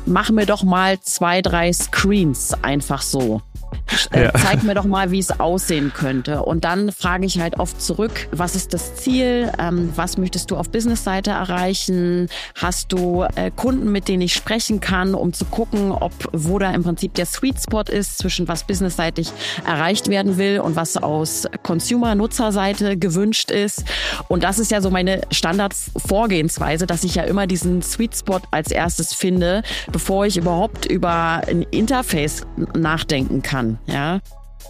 mach mir doch mal 2, 3 Screens einfach so. Zeig mir doch mal, wie es aussehen könnte. Und dann frage ich halt oft zurück, was ist das Ziel? Was möchtest du auf Business-Seite erreichen? Hast du Kunden, mit denen ich sprechen kann, um zu gucken, wo da im Prinzip der Sweet Spot ist, zwischen was businessseitig erreicht werden will und was aus Consumer-Nutzerseite gewünscht ist. Und das ist ja so meine Standardvorgehensweise, dass ich ja immer diesen Sweet Spot als erstes finde, bevor ich überhaupt über ein Interface nachdenken kann. Ja.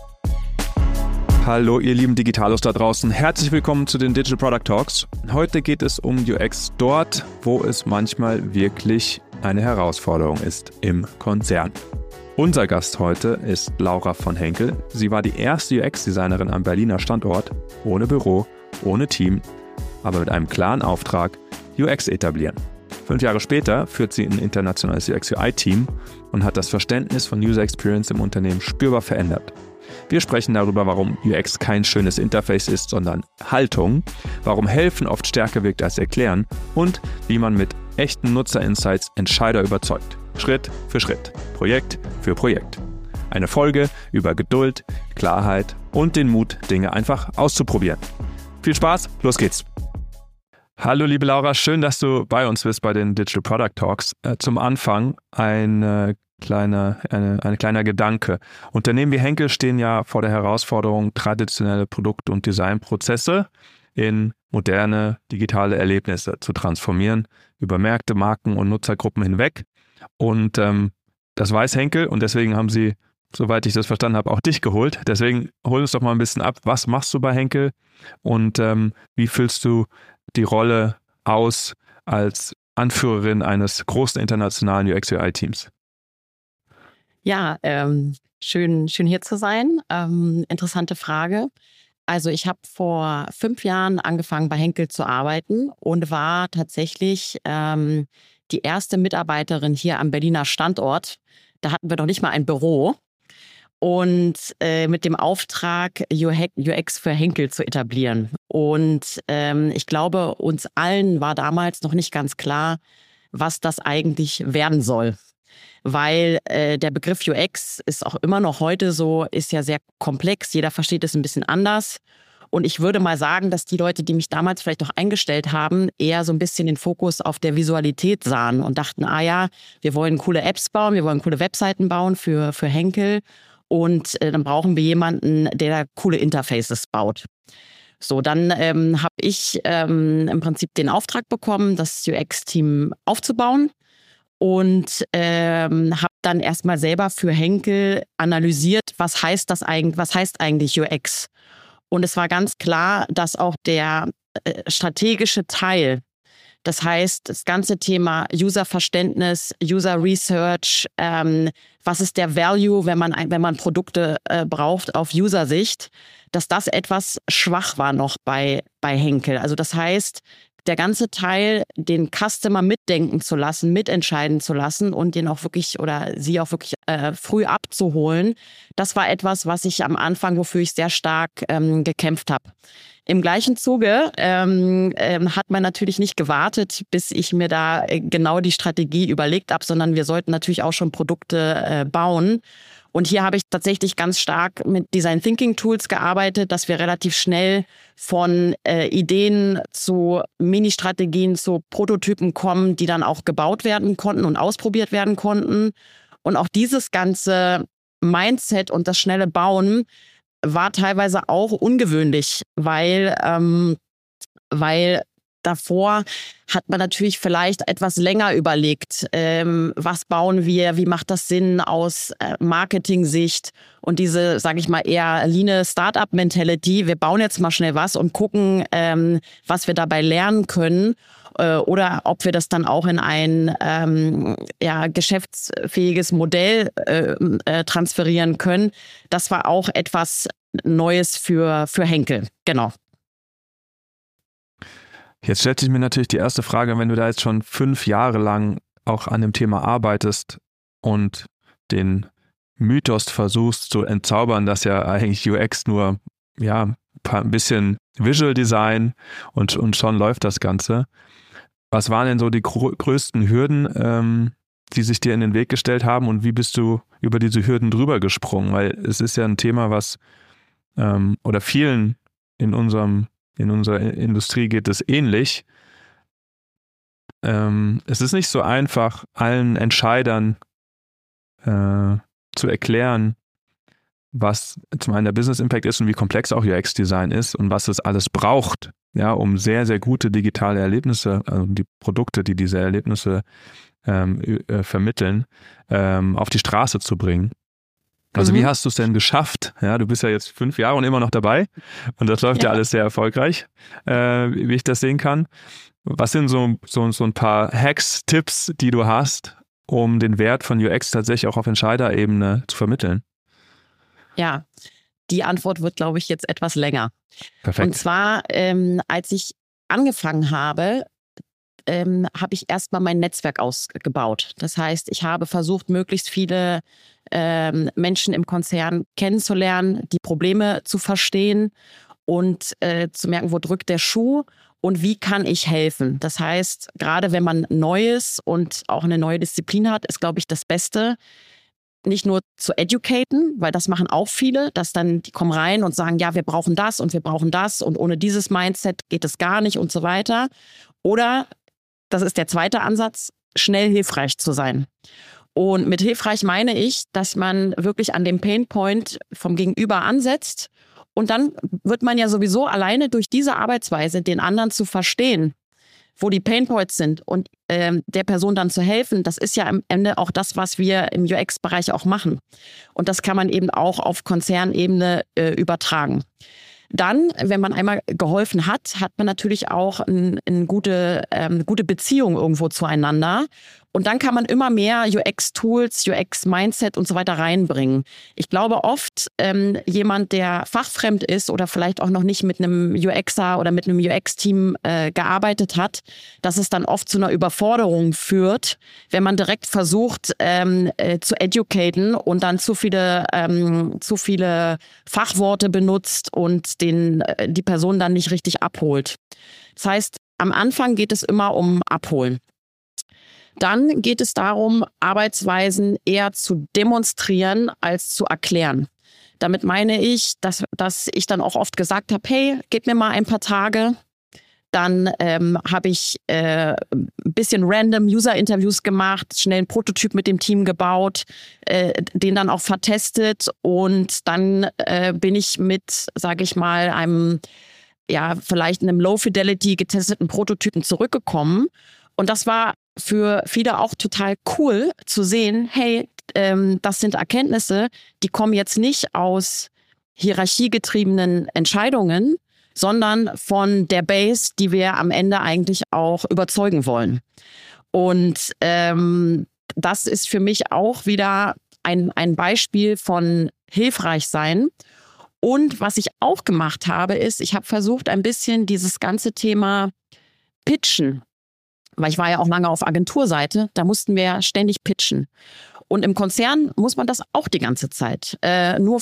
Hallo ihr lieben Digitalos da draußen, herzlich willkommen zu den Digital Product Talks. Heute geht es um UX dort, wo es manchmal wirklich eine Herausforderung ist, im Konzern. Unser Gast heute ist Laura von Henkel. Sie war die erste UX-Designerin am Berliner Standort, ohne Büro, ohne Team, aber mit einem klaren Auftrag, UX etablieren. 5 Jahre später führt sie ein internationales UX-UI-Team und hat das Verständnis von User Experience im Unternehmen spürbar verändert. Wir sprechen darüber, warum UX kein schönes Interface ist, sondern Haltung, warum Helfen oft stärker wirkt als Erklären und wie man mit echten Nutzer-Insights Entscheider überzeugt. Schritt für Schritt, Projekt für Projekt. Eine Folge über Geduld, Klarheit und den Mut, Dinge einfach auszuprobieren. Viel Spaß, los geht's! Hallo liebe Laura, schön, dass du bei uns bist bei den Digital Product Talks. Zum Anfang ein kleiner Gedanke. Unternehmen wie Henkel stehen ja vor der Herausforderung, traditionelle Produkt- und Designprozesse in moderne digitale Erlebnisse zu transformieren, über Märkte, Marken und Nutzergruppen hinweg. Und das weiß Henkel und deswegen haben sie, soweit ich das verstanden habe, auch dich geholt. Deswegen hol uns doch mal ein bisschen ab. Was machst du bei Henkel und wie füllst du die Rolle aus als Anführerin eines großen internationalen UX-UI-Teams? Ja, schön hier zu sein. Interessante Frage. Also ich habe vor 5 Jahren angefangen bei Henkel zu arbeiten und war tatsächlich die erste Mitarbeiterin hier am Berliner Standort. Da hatten wir noch nicht mal ein Büro. Und mit dem Auftrag, UX für Henkel zu etablieren. Und ich glaube, uns allen war damals noch nicht ganz klar, was das eigentlich werden soll. Weil der Begriff UX ist auch immer noch heute so, ist ja sehr komplex. Jeder versteht es ein bisschen anders. Und ich würde mal sagen, dass die Leute, die mich damals vielleicht auch eingestellt haben, eher so ein bisschen den Fokus auf der Visualität sahen und dachten, wir wollen coole Apps bauen, wir wollen coole Webseiten bauen für Henkel. Und dann brauchen wir jemanden, der da coole Interfaces baut. So, dann habe ich im Prinzip den Auftrag bekommen, das UX-Team aufzubauen und habe dann erstmal selber für Henkel analysiert, was heißt eigentlich UX? Und es war ganz klar, dass auch der strategische Teil, das heißt, das ganze Thema User-Verständnis, User-Research, was ist der Value, wenn man Produkte braucht auf User-Sicht, dass das etwas schwach war noch bei Henkel. Also das heißt, der ganze Teil, den Customer mitdenken zu lassen, mitentscheiden zu lassen und den auch wirklich oder sie auch wirklich früh abzuholen, das war etwas, was ich am Anfang, wofür ich sehr stark gekämpft habe. Im gleichen Zuge hat man natürlich nicht gewartet, bis ich mir da genau die Strategie überlegt habe, sondern wir sollten natürlich auch schon Produkte bauen. Und hier habe ich tatsächlich ganz stark mit Design Thinking Tools gearbeitet, dass wir relativ schnell von Ideen zu Mini-Strategien zu Prototypen kommen, die dann auch gebaut werden konnten und ausprobiert werden konnten. Und auch dieses ganze Mindset und das schnelle Bauen war teilweise auch ungewöhnlich, weil davor hat man natürlich vielleicht etwas länger überlegt, was bauen wir, wie macht das Sinn aus Marketing-Sicht und diese, sage ich mal, eher leane Startup-Mentality, wir bauen jetzt mal schnell was und gucken, was wir dabei lernen können oder ob wir das dann auch in ein geschäftsfähiges Modell transferieren können. Das war auch etwas Neues für Henkel, genau. Jetzt stellt sich mir natürlich die erste Frage, wenn du da jetzt schon 5 Jahre lang auch an dem Thema arbeitest und den Mythos versuchst zu entzaubern, dass ja eigentlich UX nur ein bisschen Visual Design und schon läuft das Ganze. Was waren denn so die größten Hürden, die sich dir in den Weg gestellt haben und wie bist du über diese Hürden drüber gesprungen? Weil es ist ja ein Thema, was oder vielen in unserer Industrie geht es ähnlich. Es ist nicht so einfach, allen Entscheidern zu erklären, was zum einen der Business Impact ist und wie komplex auch UX-Design ist und was es alles braucht, ja, um sehr, sehr gute digitale Erlebnisse, also die Produkte, die diese Erlebnisse vermitteln, auf die Straße zu bringen. Also wie hast du es denn geschafft? Ja, du bist ja jetzt 5 Jahre und immer noch dabei und das läuft ja alles sehr erfolgreich, wie ich das sehen kann. Was sind so ein paar Hacks, Tipps, die du hast, um den Wert von UX tatsächlich auch auf Entscheiderebene zu vermitteln? Ja, die Antwort wird, glaube ich, jetzt etwas länger. Perfekt. Und zwar, als ich angefangen habe, habe ich erstmal mein Netzwerk ausgebaut. Das heißt, ich habe versucht, möglichst viele Menschen im Konzern kennenzulernen, die Probleme zu verstehen und zu merken, wo drückt der Schuh und wie kann ich helfen. Das heißt, gerade wenn man Neues und auch eine neue Disziplin hat, ist, glaube ich, das Beste, nicht nur zu educaten, weil das machen auch viele, dass dann die kommen rein und sagen, ja, wir brauchen das und ohne dieses Mindset geht es gar nicht und so weiter. Oder, das ist der zweite Ansatz, schnell hilfreich zu sein. Und mit hilfreich meine ich, dass man wirklich an dem Painpoint vom Gegenüber ansetzt und dann wird man ja sowieso alleine durch diese Arbeitsweise, den anderen zu verstehen, wo die Painpoints sind und der Person dann zu helfen, das ist ja am Ende auch das, was wir im UX-Bereich auch machen. Und das kann man eben auch auf Konzernebene übertragen. Dann, wenn man einmal geholfen hat, hat man natürlich auch eine gute Beziehung irgendwo zueinander. Und dann kann man immer mehr UX-Tools, UX-Mindset und so weiter reinbringen. Ich glaube oft, jemand, der fachfremd ist oder vielleicht auch noch nicht mit einem UXer oder mit einem UX-Team gearbeitet hat, dass es dann oft zu einer Überforderung führt, wenn man direkt versucht zu educaten und dann zu viele Fachworte benutzt und die Person dann nicht richtig abholt. Das heißt, am Anfang geht es immer um Abholen. Dann geht es darum, Arbeitsweisen eher zu demonstrieren als zu erklären. Damit meine ich, dass ich dann auch oft gesagt habe, hey, gib mir mal ein paar Tage. Dann habe ich ein bisschen random User-Interviews gemacht, schnell einen Prototyp mit dem Team gebaut, den dann auch vertestet und dann bin ich mit, sage ich mal, vielleicht einem Low-Fidelity getesteten Prototypen zurückgekommen. Und das war für viele auch total cool zu sehen, hey, das sind Erkenntnisse, die kommen jetzt nicht aus hierarchiegetriebenen Entscheidungen, sondern von der Base, die wir am Ende eigentlich auch überzeugen wollen. Und das ist für mich auch wieder ein Beispiel von hilfreich sein. Und was ich auch gemacht habe, ist, ich habe versucht, ein bisschen dieses ganze Thema Pitchen, weil ich war ja auch lange auf Agenturseite, da mussten wir ständig pitchen. Und im Konzern muss man das auch die ganze Zeit. Nur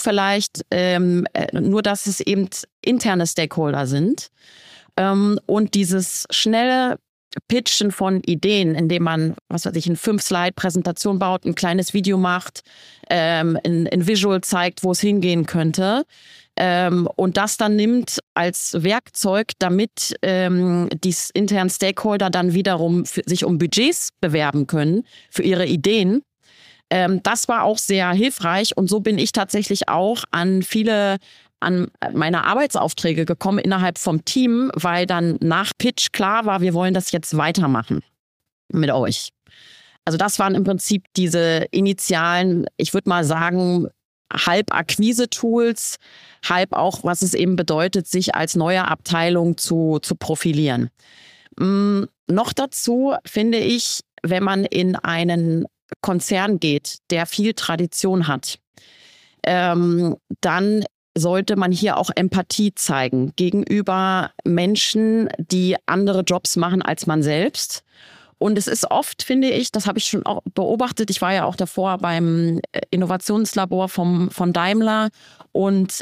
dass es eben interne Stakeholder sind. Und dieses schnelle Pitchen von Ideen, indem man, eine 5-Slide-Präsentation baut, ein kleines Video macht, ein Visual zeigt, wo es hingehen könnte. Und das dann nimmt als Werkzeug, damit die internen Stakeholder dann wiederum sich um Budgets bewerben können für ihre Ideen. Das war auch sehr hilfreich und so bin ich tatsächlich auch an meine Arbeitsaufträge gekommen innerhalb vom Team, weil dann nach Pitch klar war, wir wollen das jetzt weitermachen mit euch. Also das waren im Prinzip diese initialen, ich würde mal sagen, halb Akquise-Tools, halb auch, was es eben bedeutet, sich als neue Abteilung zu profilieren. Noch dazu finde ich, wenn man in einen Konzern geht, der viel Tradition hat, dann sollte man hier auch Empathie zeigen gegenüber Menschen, die andere Jobs machen als man selbst. Und es ist oft, finde ich, das habe ich schon auch beobachtet, ich war ja auch davor beim Innovationslabor von Daimler und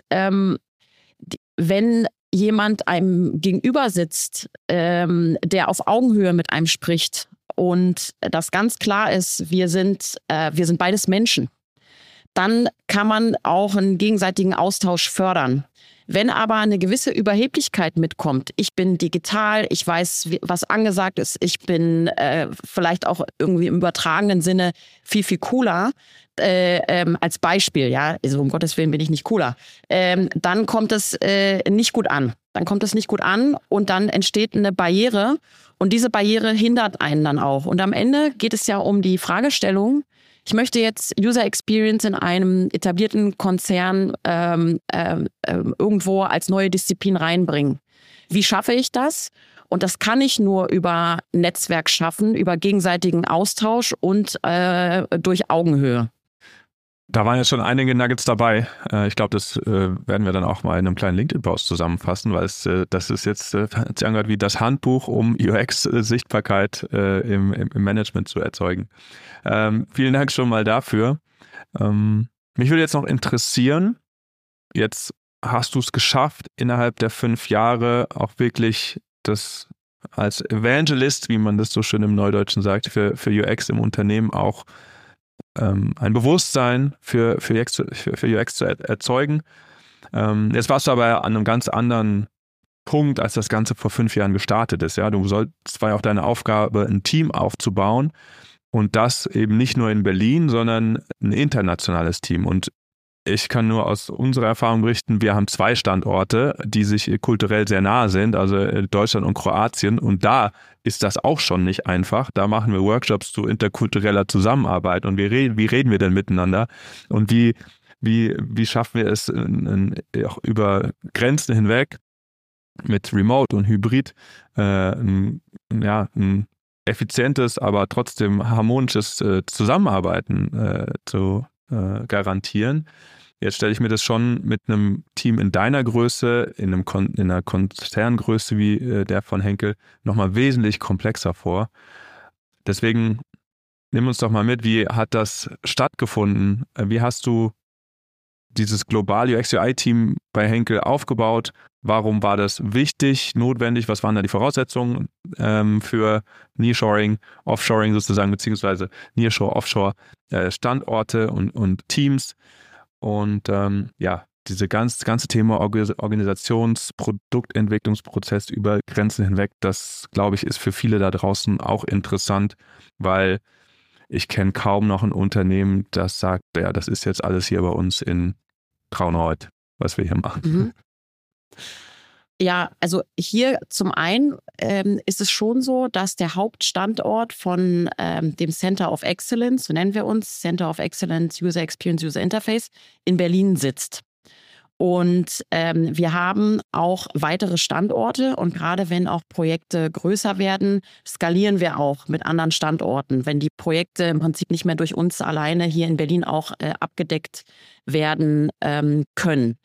wenn jemand einem gegenüber sitzt, der auf Augenhöhe mit einem spricht und das ganz klar ist, wir sind beides Menschen, dann kann man auch einen gegenseitigen Austausch fördern. Wenn aber eine gewisse Überheblichkeit mitkommt, ich bin digital, ich weiß, was angesagt ist, ich bin vielleicht auch irgendwie im übertragenen Sinne viel, viel cooler, als Beispiel, ja, also um Gottes Willen bin ich nicht cooler, dann kommt es nicht gut an. Dann kommt es nicht gut an und dann entsteht eine Barriere und diese Barriere hindert einen dann auch. Und am Ende geht es ja um die Fragestellung, ich möchte jetzt User Experience in einem etablierten Konzern irgendwo als neue Disziplin reinbringen. Wie schaffe ich das? Und das kann ich nur über Netzwerk schaffen, über gegenseitigen Austausch und durch Augenhöhe. Da waren jetzt schon einige Nuggets dabei. Ich glaube, das werden wir dann auch mal in einem kleinen LinkedIn-Post zusammenfassen, weil das ist jetzt hat sich angehört wie das Handbuch, um UX-Sichtbarkeit im Management zu erzeugen. Vielen Dank schon mal dafür. Mich würde jetzt noch interessieren, jetzt hast du es geschafft, innerhalb der 5 Jahre auch wirklich das als Evangelist, wie man das so schön im Neudeutschen sagt, für UX im Unternehmen auch ein Bewusstsein für UX zu erzeugen. Jetzt warst du aber an einem ganz anderen Punkt, als das Ganze vor 5 Jahren gestartet ist. Ja? Es war ja auch deine Aufgabe, ein Team aufzubauen und das eben nicht nur in Berlin, sondern ein internationales Team. Und ich kann nur aus unserer Erfahrung berichten, wir haben 2 Standorte, die sich kulturell sehr nahe sind, also Deutschland und Kroatien. Und da ist das auch schon nicht einfach. Da machen wir Workshops zu interkultureller Zusammenarbeit. Und wie reden wir denn miteinander? Und wie schaffen wir es auch über Grenzen hinweg mit Remote und Hybrid ein effizientes, aber trotzdem harmonisches Zusammenarbeiten zu garantieren. Jetzt stelle ich mir das schon mit einem Team in deiner Größe, in einer Konzerngröße wie der von Henkel, nochmal wesentlich komplexer vor. Deswegen nimm uns doch mal mit, wie hat das stattgefunden? Wie hast du dieses Global UX-UI-Team bei Henkel aufgebaut? Warum war das wichtig, notwendig? Was waren da die Voraussetzungen für Nearshoring, Offshoring sozusagen, beziehungsweise Nearshore, Offshore Standorte und Teams? Und diese ganze Thema Produktentwicklungsprozess über Grenzen hinweg, das, glaube ich, ist für viele da draußen auch interessant, weil ich kenne kaum noch ein Unternehmen, das sagt, ja, das ist jetzt alles hier bei uns in Traunreut, was wir hier machen. Mhm. Ja, also hier zum einen ist es schon so, dass der Hauptstandort von dem Center of Excellence, so nennen wir uns, Center of Excellence User Experience, User Interface, in Berlin sitzt. Und wir haben auch weitere Standorte und gerade wenn auch Projekte größer werden, skalieren wir auch mit anderen Standorten, wenn die Projekte im Prinzip nicht mehr durch uns alleine hier in Berlin auch abgedeckt werden können.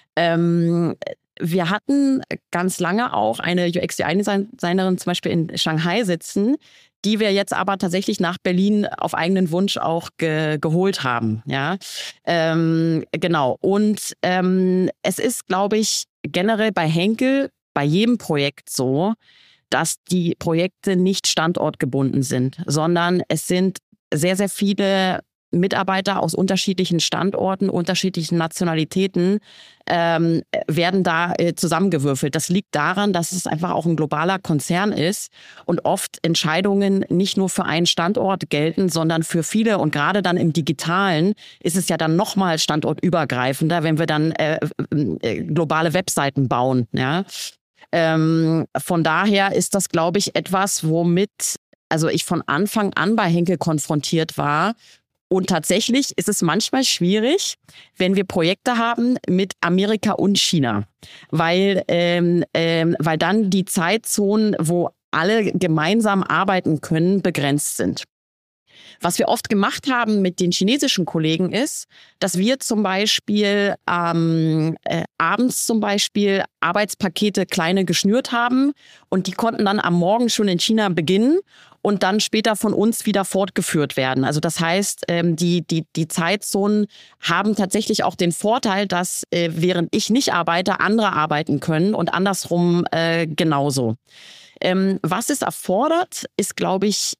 Wir hatten ganz lange auch eine UX-UI-Designerin zum Beispiel in Shanghai sitzen, die wir jetzt aber tatsächlich nach Berlin auf eigenen Wunsch auch geholt haben. Ja, genau. Und es ist, glaube ich, generell bei Henkel, bei jedem Projekt so, dass die Projekte nicht standortgebunden sind, sondern es sind sehr, sehr viele Mitarbeiter aus unterschiedlichen Standorten, unterschiedlichen Nationalitäten werden da zusammengewürfelt. Das liegt daran, dass es einfach auch ein globaler Konzern ist und oft Entscheidungen nicht nur für einen Standort gelten, sondern für viele. Und gerade dann im Digitalen ist es ja dann nochmal standortübergreifender, wenn wir dann globale Webseiten bauen. Ja? Von daher ist das, glaube ich, etwas, womit ich von Anfang an bei Henkel konfrontiert war. Und tatsächlich ist es manchmal schwierig, wenn wir Projekte haben mit Amerika und China, weil dann die Zeitzonen, wo alle gemeinsam arbeiten können, begrenzt sind. Was wir oft gemacht haben mit den chinesischen Kollegen ist, dass wir zum Beispiel abends zum Beispiel Arbeitspakete kleine geschnürt haben und die konnten dann am Morgen schon in China beginnen und dann später von uns wieder fortgeführt werden. Also das heißt, die Zeitzonen haben tatsächlich auch den Vorteil, dass während ich nicht arbeite, andere arbeiten können und andersrum genauso. Was es erfordert, ist, glaube ich,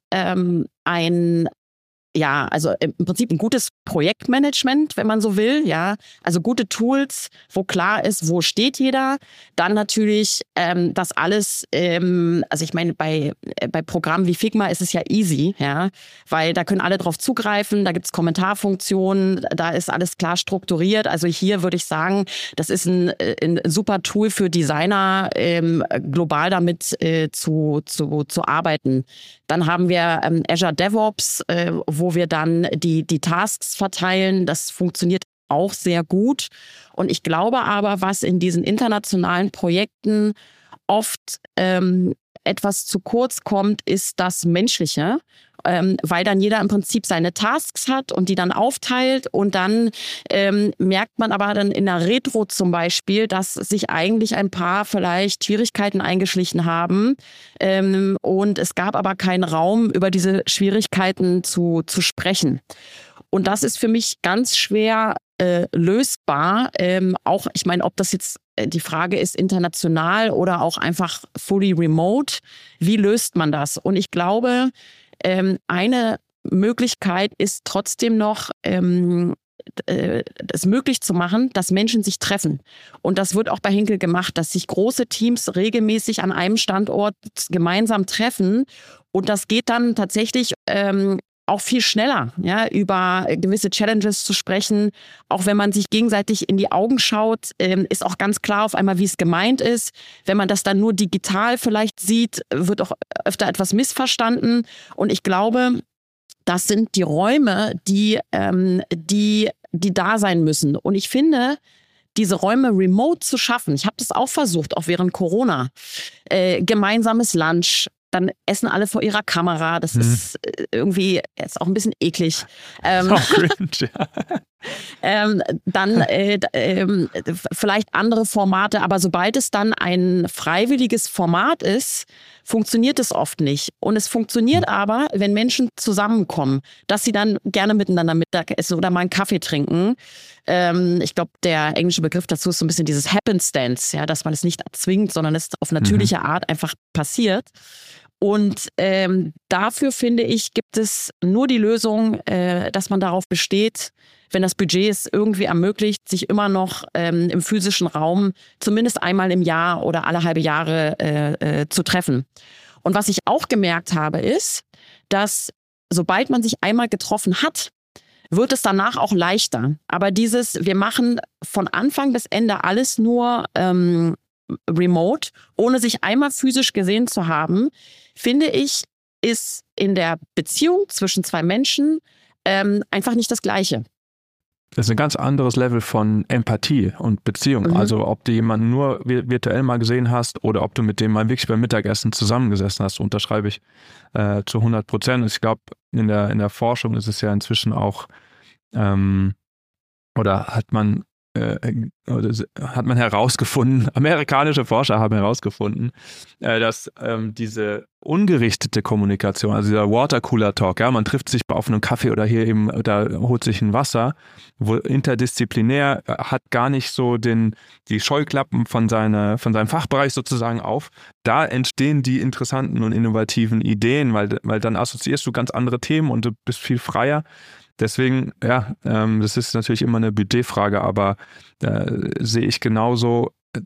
also im Prinzip ein gutes Projektmanagement, wenn man so will, ja. Also gute Tools, wo klar ist, wo steht jeder. Dann natürlich das alles, also ich meine, bei Programmen wie Figma ist es ja easy, ja, weil da können alle drauf zugreifen, da gibt's Kommentarfunktionen, da ist alles klar strukturiert. Also hier würde ich sagen, das ist ein super Tool für Designer, global damit zu arbeiten. Dann haben wir Azure DevOps, wo wir dann die Tasks verteilen. Das funktioniert auch sehr gut. Und ich glaube aber, was in diesen internationalen Projekten oft etwas zu kurz kommt, ist das Menschliche. Weil dann jeder im Prinzip seine Tasks hat und die dann aufteilt und dann merkt man aber dann in der Retro zum Beispiel, dass sich eigentlich ein paar vielleicht Schwierigkeiten eingeschlichen haben und es gab aber keinen Raum, über diese Schwierigkeiten zu sprechen. Und das ist für mich ganz schwer lösbar. Auch, ich meine, ob das jetzt die Frage ist, international oder auch einfach fully remote, wie löst man das? Und ich glaube, eine Möglichkeit ist trotzdem noch, es möglich zu machen, dass Menschen sich treffen. Und das wird auch bei Henkel gemacht, dass sich große Teams regelmäßig an einem Standort gemeinsam treffen. Und das geht dann tatsächlich auch viel schneller, ja, über gewisse Challenges zu sprechen. Auch wenn man sich gegenseitig in die Augen schaut, ist auch ganz klar auf einmal, wie es gemeint ist. Wenn man das dann nur digital vielleicht sieht, wird auch öfter etwas missverstanden. Und ich glaube, das sind die Räume, die da sein müssen. Und ich finde, diese Räume remote zu schaffen, ich habe das auch versucht, auch während Corona, gemeinsames Lunch, dann essen alle vor ihrer Kamera. Das ist irgendwie jetzt auch ein bisschen eklig. Auch cringe, ja. Dann vielleicht andere Formate, aber sobald es dann ein freiwilliges Format ist, funktioniert es oft nicht. Und es funktioniert aber, wenn Menschen zusammenkommen, dass sie dann gerne miteinander Mittag essen oder mal einen Kaffee trinken. Ich glaube, der englische Begriff dazu ist so ein bisschen dieses Happenstance, ja, dass man es nicht erzwingt, sondern es auf natürliche Art einfach passiert. Und dafür, finde ich, gibt es nur die Lösung, dass man darauf besteht, wenn das Budget es irgendwie ermöglicht, sich immer noch im physischen Raum zumindest einmal im Jahr oder alle halbe Jahre zu treffen. Und was ich auch gemerkt habe, ist, dass sobald man sich einmal getroffen hat, wird es danach auch leichter. Aber wir machen von Anfang bis Ende alles nur remote, ohne sich einmal physisch gesehen zu haben, finde ich, ist in der Beziehung zwischen zwei Menschen einfach nicht das Gleiche. Das ist ein ganz anderes Level von Empathie und Beziehung. Also ob du jemanden nur virtuell mal gesehen hast oder ob du mit dem mal wirklich beim Mittagessen zusammengesessen hast, unterschreibe ich zu 100%. Ich glaube, in der Forschung ist es ja inzwischen auch, oder hat man herausgefunden, amerikanische Forscher haben herausgefunden, dass diese ungerichtete Kommunikation, also dieser Watercooler-Talk, ja, man trifft sich auf einem Kaffee oder hier eben, da holt sich ein Wasser, wo interdisziplinär hat gar nicht so die Scheuklappen von seinem Fachbereich sozusagen auf. Da entstehen die interessanten und innovativen Ideen, weil dann assoziierst du ganz andere Themen und du bist viel freier. Deswegen, ja, das ist natürlich immer eine Budgetfrage, aber sehe ich genauso,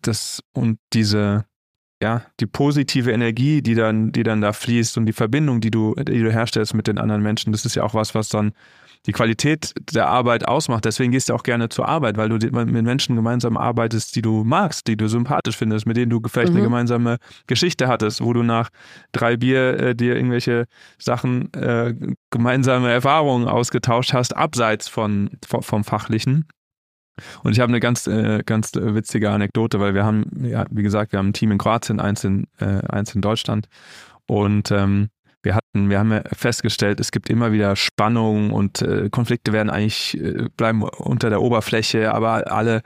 die positive Energie, die dann da fließt und die Verbindung, die du herstellst mit den anderen Menschen, das ist ja auch was dann die Qualität der Arbeit ausmacht. Deswegen gehst du auch gerne zur Arbeit, weil du mit Menschen gemeinsam arbeitest, die du magst, die du sympathisch findest, mit denen du vielleicht eine gemeinsame Geschichte hattest, wo du nach 3 Bier dir irgendwelche Sachen, gemeinsame Erfahrungen ausgetauscht hast, abseits vom Fachlichen. Und ich habe eine ganz witzige Anekdote, weil wir haben, ja, wie gesagt, wir haben ein Team in Kroatien, eins in Deutschland und wir haben ja festgestellt, es gibt immer wieder Spannungen und Konflikte bleiben unter der Oberfläche, aber alle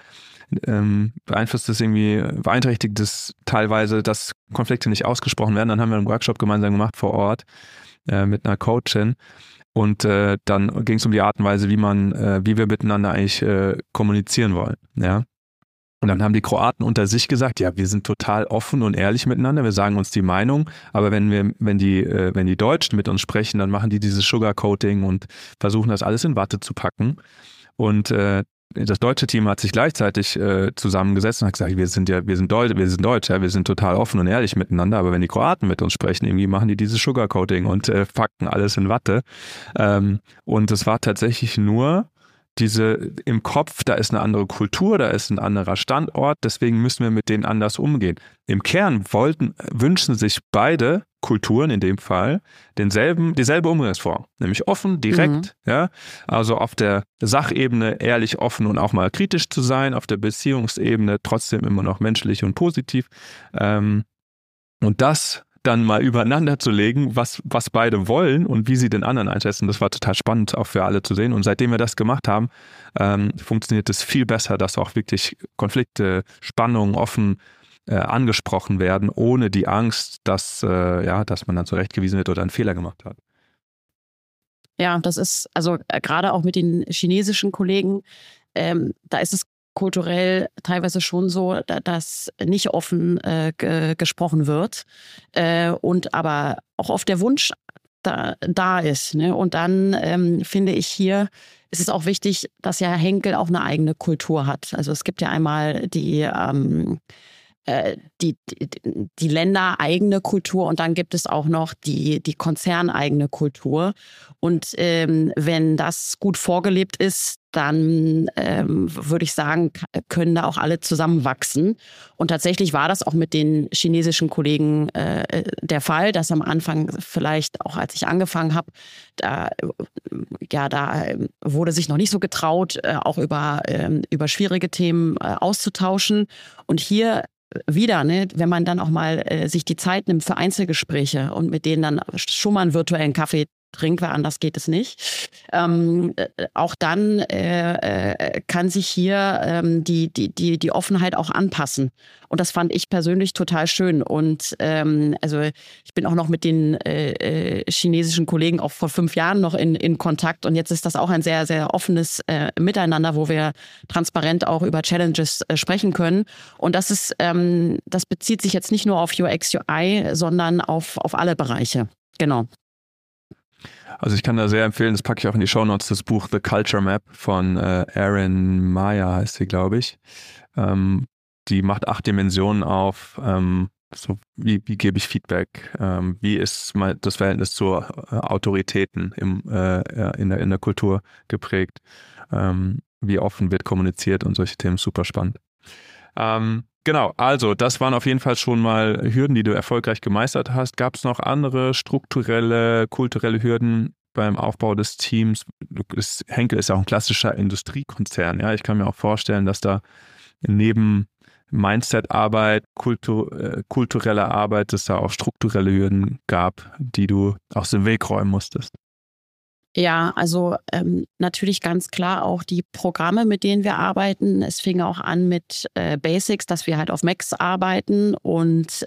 beeinträchtigt es teilweise, dass Konflikte nicht ausgesprochen werden. Dann haben wir einen Workshop gemeinsam gemacht vor Ort mit einer Coachin. Und dann ging es um die Art und Weise, wie wir miteinander eigentlich kommunizieren wollen. Ja? Und dann haben die Kroaten unter sich gesagt, ja, wir sind total offen und ehrlich miteinander, wir sagen uns die Meinung, aber wenn die Deutschen mit uns sprechen, dann machen die dieses Sugarcoating und versuchen das alles in Watte zu packen. Und das deutsche Team hat sich gleichzeitig zusammengesetzt und hat gesagt, wir sind Deutsch, ja, wir sind total offen und ehrlich miteinander, aber wenn die Kroaten mit uns sprechen, irgendwie machen die dieses Sugarcoating und packen alles in Watte. Und es war tatsächlich nur im Kopf, da ist eine andere Kultur, da ist ein anderer Standort, deswegen müssen wir mit denen anders umgehen. Im Kern wünschen sich beide Kulturen in dem Fall dieselbe Umgangsform, nämlich offen, direkt, ja, also auf der Sachebene ehrlich, offen und auch mal kritisch zu sein, auf der Beziehungsebene trotzdem immer noch menschlich und positiv, und das dann mal übereinander zu legen, was beide wollen und wie sie den anderen einschätzen. Das war total spannend auch für alle zu sehen. Und seitdem wir das gemacht haben, funktioniert es viel besser, dass auch wirklich Konflikte, Spannungen offen angesprochen werden, ohne die Angst, dass man dann zurechtgewiesen wird oder einen Fehler gemacht hat. Ja, das ist also gerade auch mit den chinesischen Kollegen, da ist es kulturell teilweise schon so, dass nicht offen gesprochen wird und aber auch oft der Wunsch da ist. Ne? Und dann finde ich hier, ist es auch wichtig, dass ja Henkel auch eine eigene Kultur hat. Also es gibt ja einmal die ländereigene Kultur und dann gibt es auch noch die konzerneigene Kultur. Und wenn das gut vorgelebt ist, dann würde ich sagen, können da auch alle zusammenwachsen. Und tatsächlich war das auch mit den chinesischen Kollegen der Fall, dass am Anfang vielleicht auch als ich angefangen habe, da wurde sich noch nicht so getraut, auch über schwierige Themen auszutauschen. Und hier wieder, ne, wenn man dann auch mal sich die Zeit nimmt für Einzelgespräche und mit denen dann schon mal einen virtuellen Kaffee trinkt, weil anders geht es nicht. Auch dann kann sich hier die Offenheit auch anpassen. Und das fand ich persönlich total schön. Und also ich bin auch noch mit den chinesischen Kollegen auch vor 5 Jahren noch in Kontakt. Und jetzt ist das auch ein sehr, sehr offenes Miteinander, wo wir transparent auch über Challenges sprechen können. Und das bezieht sich jetzt nicht nur auf UX, UI, sondern auf alle Bereiche. Genau. Also ich kann da sehr empfehlen, das packe ich auch in die Shownotes, das Buch The Culture Map von Erin Meyer heißt sie, glaube ich. Die macht 8 Dimensionen auf, so wie gebe ich Feedback, wie ist das Verhältnis zu Autoritäten in der Kultur geprägt, wie offen wird kommuniziert und solche Themen, super spannend. Genau, also das waren auf jeden Fall schon mal Hürden, die du erfolgreich gemeistert hast. Gab es noch andere strukturelle, kulturelle Hürden beim Aufbau des Teams? Henkel ist ja auch ein klassischer Industriekonzern. Ja, ich kann mir auch vorstellen, dass da neben Mindset-Arbeit, kulturelle Arbeit, dass da auch strukturelle Hürden gab, die du aus dem Weg räumen musstest. Ja, also natürlich ganz klar auch die Programme, mit denen wir arbeiten. Es fing auch an mit Basics, dass wir halt auf Macs arbeiten und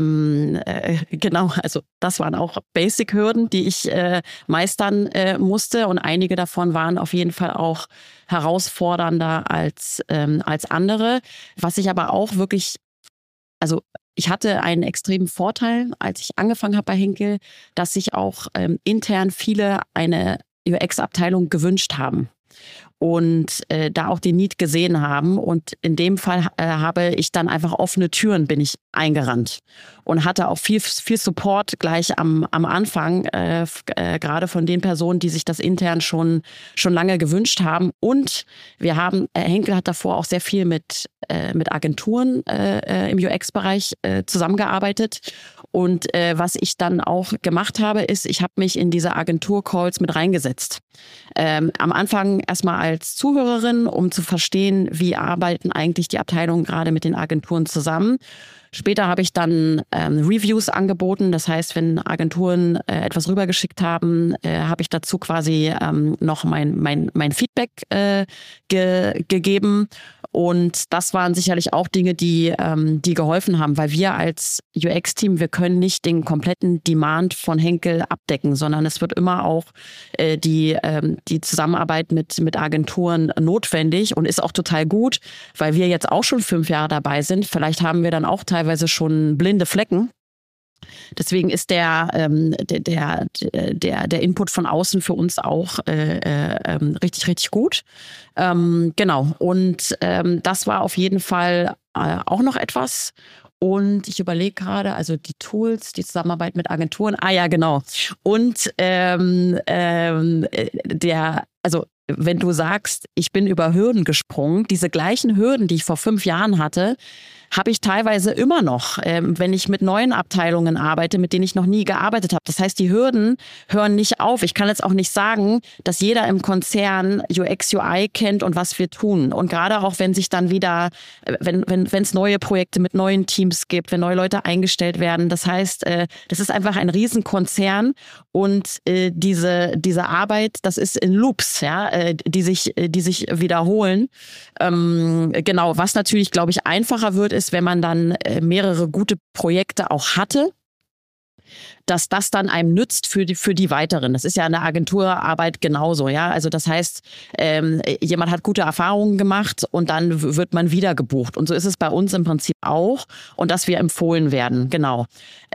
genau, also das waren auch Basic-Hürden, die ich meistern musste und einige davon waren auf jeden Fall auch herausfordernder als andere. Was ich aber auch wirklich, also ich hatte einen extremen Vorteil, als ich angefangen habe bei Henkel, dass sich auch intern viele eine UX-Abteilung gewünscht haben und da auch den Need gesehen haben. Und in dem Fall habe ich dann einfach offene Türen bin ich eingerannt und hatte auch viel Support gleich am Anfang, gerade von den Personen, die sich das intern schon lange gewünscht haben. Und wir haben, Henkel hat davor auch sehr viel mit Agenturen im UX-Bereich zusammengearbeitet. Und was ich dann auch gemacht habe, ist, ich habe mich in diese Agentur-Calls mit reingesetzt. Am Anfang erstmal als Zuhörerin, um zu verstehen, wie arbeiten eigentlich die Abteilungen gerade mit den Agenturen zusammen. Später habe ich dann Reviews angeboten. Das heißt, wenn Agenturen etwas rübergeschickt haben, habe ich dazu quasi noch mein Feedback gegeben. Und das waren sicherlich auch Dinge, die geholfen haben, weil wir als UX-Team, wir können nicht den kompletten Demand von Henkel abdecken, sondern es wird immer auch die Zusammenarbeit mit Agenturen notwendig und ist auch total gut, weil wir jetzt auch schon 5 Jahre dabei sind. Vielleicht haben wir dann auch teilweise schon blinde Flecken. Deswegen ist der Input von außen für uns auch richtig, richtig gut. Genau. Und das war auf jeden Fall auch noch etwas. Und ich überlege gerade, also die Tools, die Zusammenarbeit mit Agenturen. Ah ja, genau. Und also wenn du sagst, ich bin über Hürden gesprungen, diese gleichen Hürden, die ich vor 5 Jahren hatte, habe ich teilweise immer noch, wenn ich mit neuen Abteilungen arbeite, mit denen ich noch nie gearbeitet habe. Das heißt, die Hürden hören nicht auf. Ich kann jetzt auch nicht sagen, dass jeder im Konzern UX, UI kennt und was wir tun. Und gerade auch, wenn sich dann wieder, wenn es neue Projekte mit neuen Teams gibt, wenn neue Leute eingestellt werden. Das heißt, das ist einfach ein Riesenkonzern und diese Arbeit, das ist in Loops, ja, die sich wiederholen. Genau, was natürlich, glaube ich, einfacher wird, ist, wenn man dann mehrere gute Projekte auch hatte, dass das dann einem nützt für die weiteren. Das ist ja in der Agenturarbeit genauso, ja. Also das heißt, jemand hat gute Erfahrungen gemacht und dann wird man wieder gebucht. Und so ist es bei uns im Prinzip auch und dass wir empfohlen werden, genau.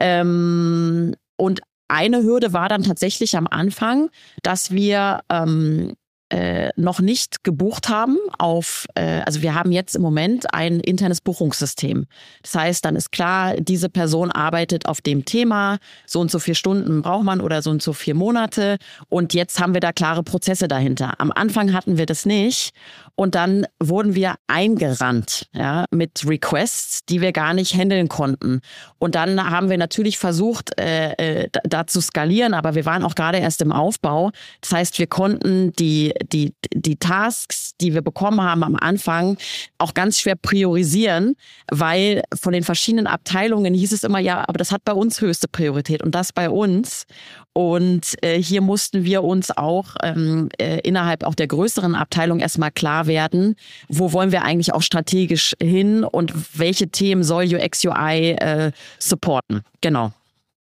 Und eine Hürde war dann tatsächlich am Anfang, dass wir noch nicht gebucht haben also wir haben jetzt im Moment ein internes Buchungssystem. Das heißt, dann ist klar, diese Person arbeitet auf dem Thema, so und so 4 Stunden braucht man oder so und so 4 Monate und jetzt haben wir da klare Prozesse dahinter. Am Anfang hatten wir das nicht und dann wurden wir eingerannt, ja, mit Requests, die wir gar nicht handeln konnten. Und dann haben wir natürlich versucht, da zu skalieren, aber wir waren auch gerade erst im Aufbau. Das heißt, wir konnten die Tasks, die wir bekommen haben am Anfang, auch ganz schwer priorisieren, weil von den verschiedenen Abteilungen hieß es immer, ja, aber das hat bei uns höchste Priorität und das bei uns. Und hier mussten wir uns auch innerhalb auch der größeren Abteilung erstmal klar werden, wo wollen wir eigentlich auch strategisch hin und welche Themen soll UX, UI supporten. Genau.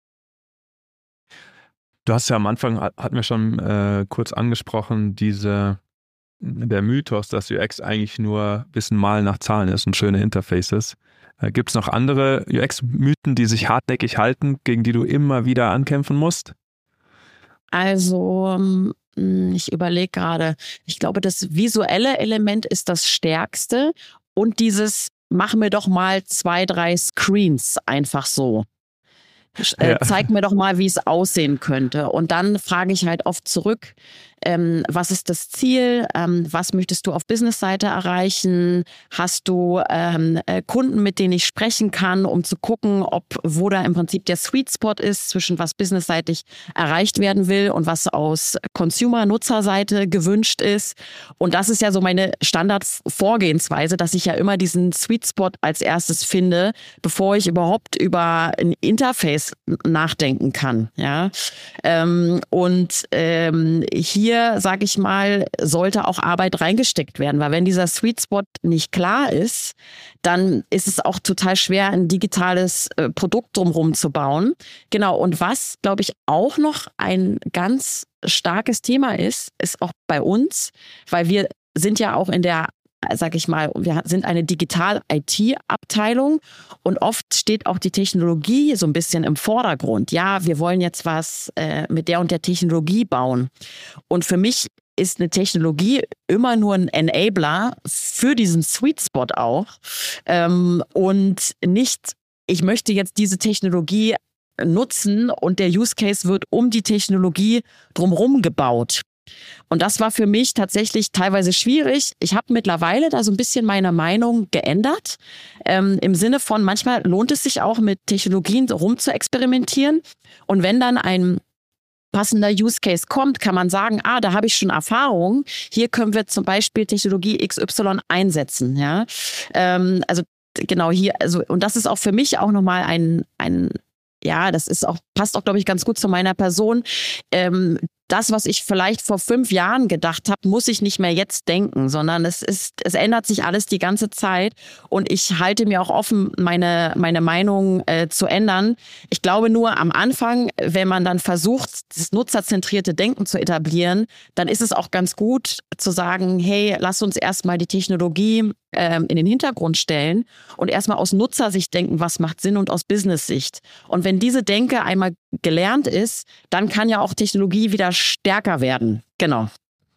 Du hast ja am Anfang, hatten wir schon kurz angesprochen, der Mythos, dass UX eigentlich nur Wissen malen nach Zahlen ist und schöne Interfaces. Gibt es noch andere UX-Mythen, die sich hartnäckig halten, gegen die du immer wieder ankämpfen musst? Also ich überlege gerade, ich glaube, das visuelle Element ist das stärkste und dieses, mach mir doch mal 2, 3 Screens einfach so. Zeig mir doch mal, wie es aussehen könnte. Und dann frage ich halt oft zurück, was ist das Ziel? Was möchtest du auf Business-Seite erreichen? Hast du Kunden, mit denen ich sprechen kann, um zu gucken, wo da im Prinzip der Sweet Spot ist, zwischen was businessseitig erreicht werden will und was aus Consumer-Nutzerseite gewünscht ist. Und das ist ja so meine Standardvorgehensweise, dass ich ja immer diesen Sweet Spot als erstes finde, bevor ich überhaupt über ein Interface nachdenken kann. Ja? Hier, sage ich mal, sollte auch Arbeit reingesteckt werden, weil wenn dieser Sweet Spot nicht klar ist, dann ist es auch total schwer, ein digitales Produkt drumherum zu bauen. Genau, und was, glaube ich, auch noch ein ganz starkes Thema ist auch bei uns, weil wir sind ja auch in der, sag ich mal, wir sind eine Digital-IT-Abteilung und oft steht auch die Technologie so ein bisschen im Vordergrund. Ja, wir wollen jetzt was mit der und der Technologie bauen. Und für mich ist eine Technologie immer nur ein Enabler für diesen Sweet Spot auch und nicht, ich möchte jetzt diese Technologie nutzen und der Use Case wird um die Technologie drumherum gebaut. Und das war für mich tatsächlich teilweise schwierig. Ich habe mittlerweile da so ein bisschen meine Meinung geändert. Im Sinne von, manchmal lohnt es sich auch mit Technologien rum zu experimentieren. Und wenn dann ein passender Use Case kommt, kann man sagen, da habe ich schon Erfahrung. Hier können wir zum Beispiel Technologie XY einsetzen. Ja? Also genau hier, also, und das ist auch für mich auch nochmal ja, das ist auch, passt auch, glaube ich, ganz gut zu meiner Person. Das, was ich vielleicht vor 5 Jahren gedacht habe, muss ich nicht mehr jetzt denken, sondern es ändert sich alles die ganze Zeit und ich halte mir auch offen, meine Meinung zu ändern. Ich glaube nur am Anfang, wenn man dann versucht, das nutzerzentrierte Denken zu etablieren, dann ist es auch ganz gut zu sagen, hey, lass uns erstmal die Technologie in den Hintergrund stellen und erstmal aus Nutzersicht denken, was macht Sinn und aus Business-Sicht. Und wenn diese Denke einmal gelernt ist, dann kann ja auch Technologie wieder stärker werden. Genau.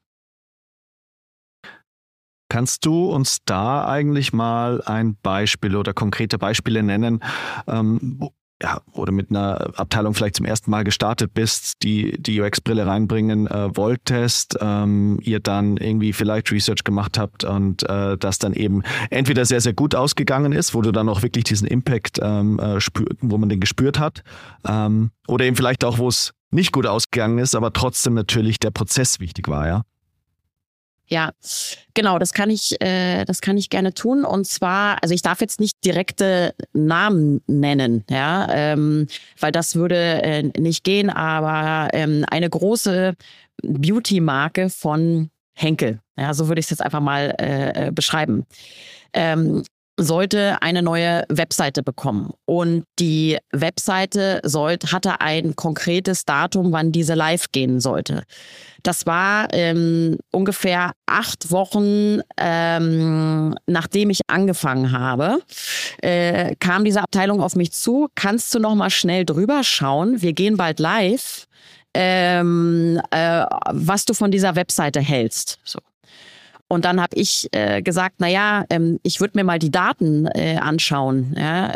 Kannst du uns da eigentlich mal ein Beispiel oder konkrete Beispiele nennen, wo du mit einer Abteilung vielleicht zum ersten Mal gestartet bist, die UX-Brille reinbringen wolltest, ihr dann irgendwie vielleicht Research gemacht habt und das dann eben entweder sehr, sehr gut ausgegangen ist, wo du dann auch wirklich diesen Impact wo man den gespürt hat, oder eben vielleicht auch, wo es nicht gut ausgegangen ist, aber trotzdem natürlich der Prozess wichtig war, ja? Ja, genau, das kann ich gerne tun. Und zwar, also ich darf jetzt nicht direkte Namen nennen, ja, weil das würde nicht gehen, aber eine große Beauty-Marke von Henkel, ja, so würde ich es jetzt einfach mal beschreiben, sollte eine neue Webseite bekommen. Und die Webseite hatte ein konkretes Datum, wann diese live gehen sollte. Das war ungefähr 8 Wochen, nachdem ich angefangen habe, kam diese Abteilung auf mich zu. Kannst du noch mal schnell drüber schauen? Wir gehen bald live. Was du von dieser Webseite hältst. So. Und dann habe ich gesagt, ich würde mir mal die Daten anschauen. Ja?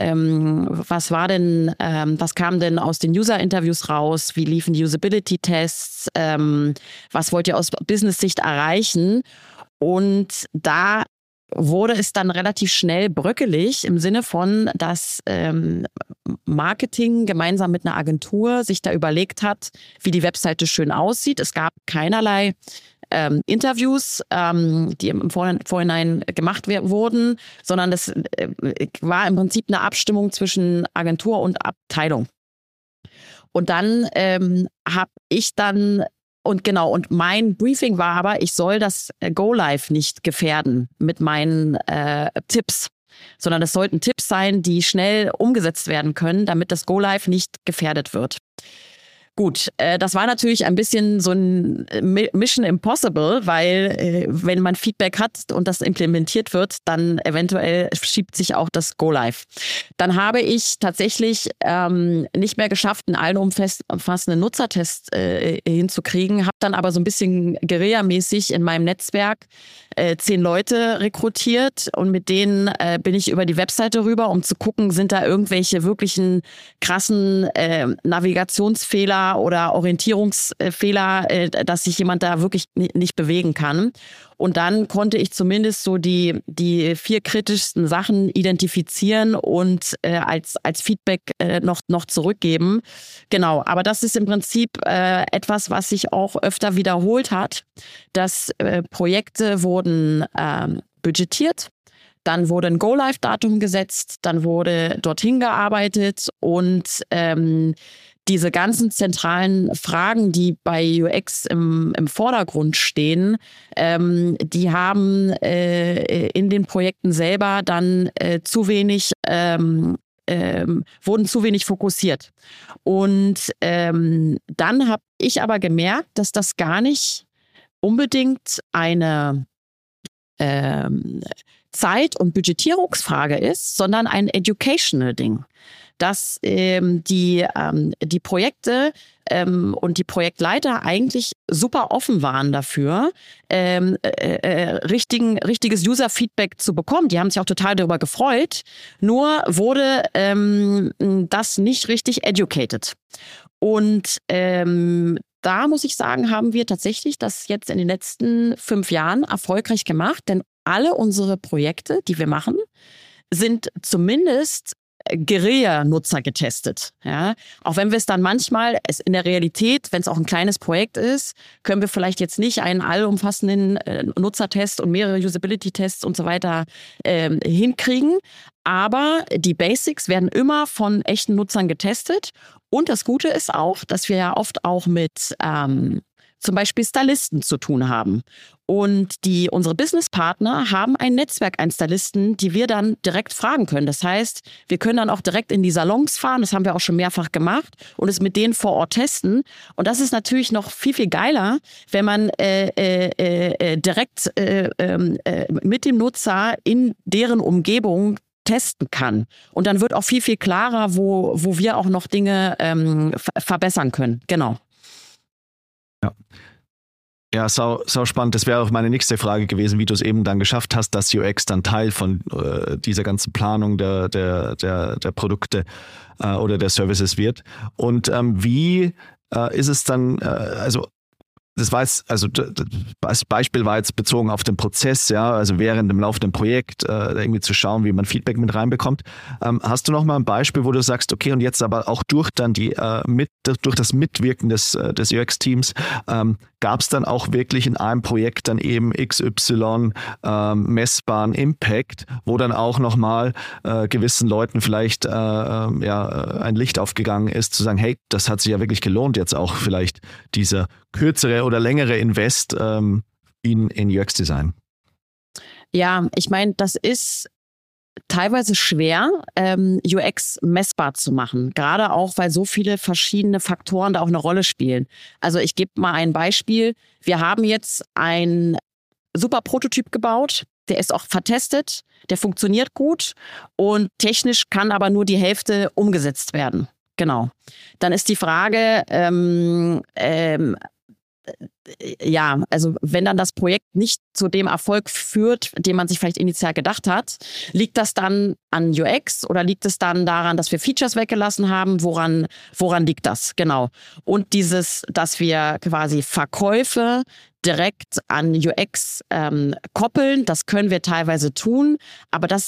Was kam denn aus den User-Interviews raus? Wie liefen die Usability-Tests? Was wollt ihr aus Business-Sicht erreichen? Und da wurde es dann relativ schnell bröckelig im Sinne von, dass Marketing gemeinsam mit einer Agentur sich da überlegt hat, wie die Webseite schön aussieht. Es gab keinerlei Interviews, die im Vorhinein gemacht wurden, sondern das war im Prinzip eine Abstimmung zwischen Agentur und Abteilung. Und dann habe ich und mein Briefing war aber, ich soll das Go-Live nicht gefährden mit meinen Tipps, sondern es sollten Tipps sein, die schnell umgesetzt werden können, damit das Go-Live nicht gefährdet wird. Gut, das war natürlich ein bisschen so ein Mission Impossible, weil wenn man Feedback hat und das implementiert wird, dann eventuell schiebt sich auch das Go-Live. Dann habe ich tatsächlich nicht mehr geschafft, einen allumfassenden Nutzertest hinzukriegen, habe dann aber so ein bisschen guerillamäßig in meinem Netzwerk 10 Leute rekrutiert und mit denen bin ich über die Webseite rüber, um zu gucken, sind da irgendwelche wirklichen krassen Navigationsfehler oder Orientierungsfehler, dass sich jemand da wirklich nicht bewegen kann. Und dann konnte ich zumindest so die 4 kritischsten Sachen identifizieren und als Feedback noch zurückgeben. Genau, aber das ist im Prinzip etwas, was sich auch öfter wiederholt hat, dass Projekte wurden budgetiert. Dann wurde ein Go-Live-Datum gesetzt, dann wurde dorthin gearbeitet und diese ganzen zentralen Fragen, die bei UX im Vordergrund stehen, die haben in den Projekten selber dann wurden zu wenig fokussiert. Und dann habe ich aber gemerkt, dass das gar nicht unbedingt eine Zeit- und Budgetierungsfrage ist, sondern ein Educational-Ding. Dass die Projekte und die Projektleiter eigentlich super offen waren dafür, richtiges User-Feedback zu bekommen. Die haben sich auch total darüber gefreut. Nur wurde das nicht richtig educated. Und da muss ich sagen, haben wir tatsächlich das jetzt in den letzten 5 Jahren erfolgreich gemacht, denn alle unsere Projekte, die wir machen, sind zumindest Guerilla-Nutzer getestet. Ja? Auch wenn wir es dann manchmal, in der Realität, wenn es auch ein kleines Projekt ist, können wir vielleicht jetzt nicht einen allumfassenden Nutzertest und mehrere Usability-Tests und so weiter hinkriegen. Aber die Basics werden immer von echten Nutzern getestet. Und das Gute ist auch, dass wir ja oft auch mit zum Beispiel Stylisten zu tun haben. Und unsere Businesspartner haben ein Netzwerk an Stylisten, die wir dann direkt fragen können. Das heißt, wir können dann auch direkt in die Salons fahren, das haben wir auch schon mehrfach gemacht, und es mit denen vor Ort testen. Und das ist natürlich noch viel, viel geiler, wenn man direkt mit dem Nutzer in deren Umgebung testen kann. Und dann wird auch viel, viel klarer, wo wir auch noch Dinge verbessern können. Genau. Ja, sau spannend. Das wäre auch meine nächste Frage gewesen, wie du es eben dann geschafft hast, dass UX dann Teil von dieser ganzen Planung der Produkte oder der Services wird. Und wie ist es dann, das Beispiel war jetzt bezogen auf den Prozess, ja, also während dem laufenden Projekt irgendwie zu schauen, wie man Feedback mit reinbekommt. Hast du noch mal ein Beispiel, wo du sagst, okay, und jetzt aber auch durch dann durch das Mitwirken des UX-Teams gab es dann auch wirklich in einem Projekt dann eben XY messbaren Impact, wo dann auch noch mal gewissen Leuten vielleicht ein Licht aufgegangen ist, zu sagen, hey, das hat sich ja wirklich gelohnt, jetzt auch vielleicht dieser kürzere oder längere Invest in UX-Design? Ja, ich meine, das ist teilweise schwer, UX messbar zu machen. Gerade auch, weil so viele verschiedene Faktoren da auch eine Rolle spielen. Also ich gebe mal ein Beispiel. Wir haben jetzt ein super Prototyp gebaut. Der ist auch vertestet. Der funktioniert gut. Und technisch kann aber nur die Hälfte umgesetzt werden. Genau. Dann ist die Frage, ja, also wenn dann das Projekt nicht zu dem Erfolg führt, den man sich vielleicht initial gedacht hat, liegt das dann an UX oder liegt es dann daran, dass wir Features weggelassen haben? Woran liegt das? Genau. Und dass wir quasi Verkäufe direkt an UX koppeln, das können wir teilweise tun, aber das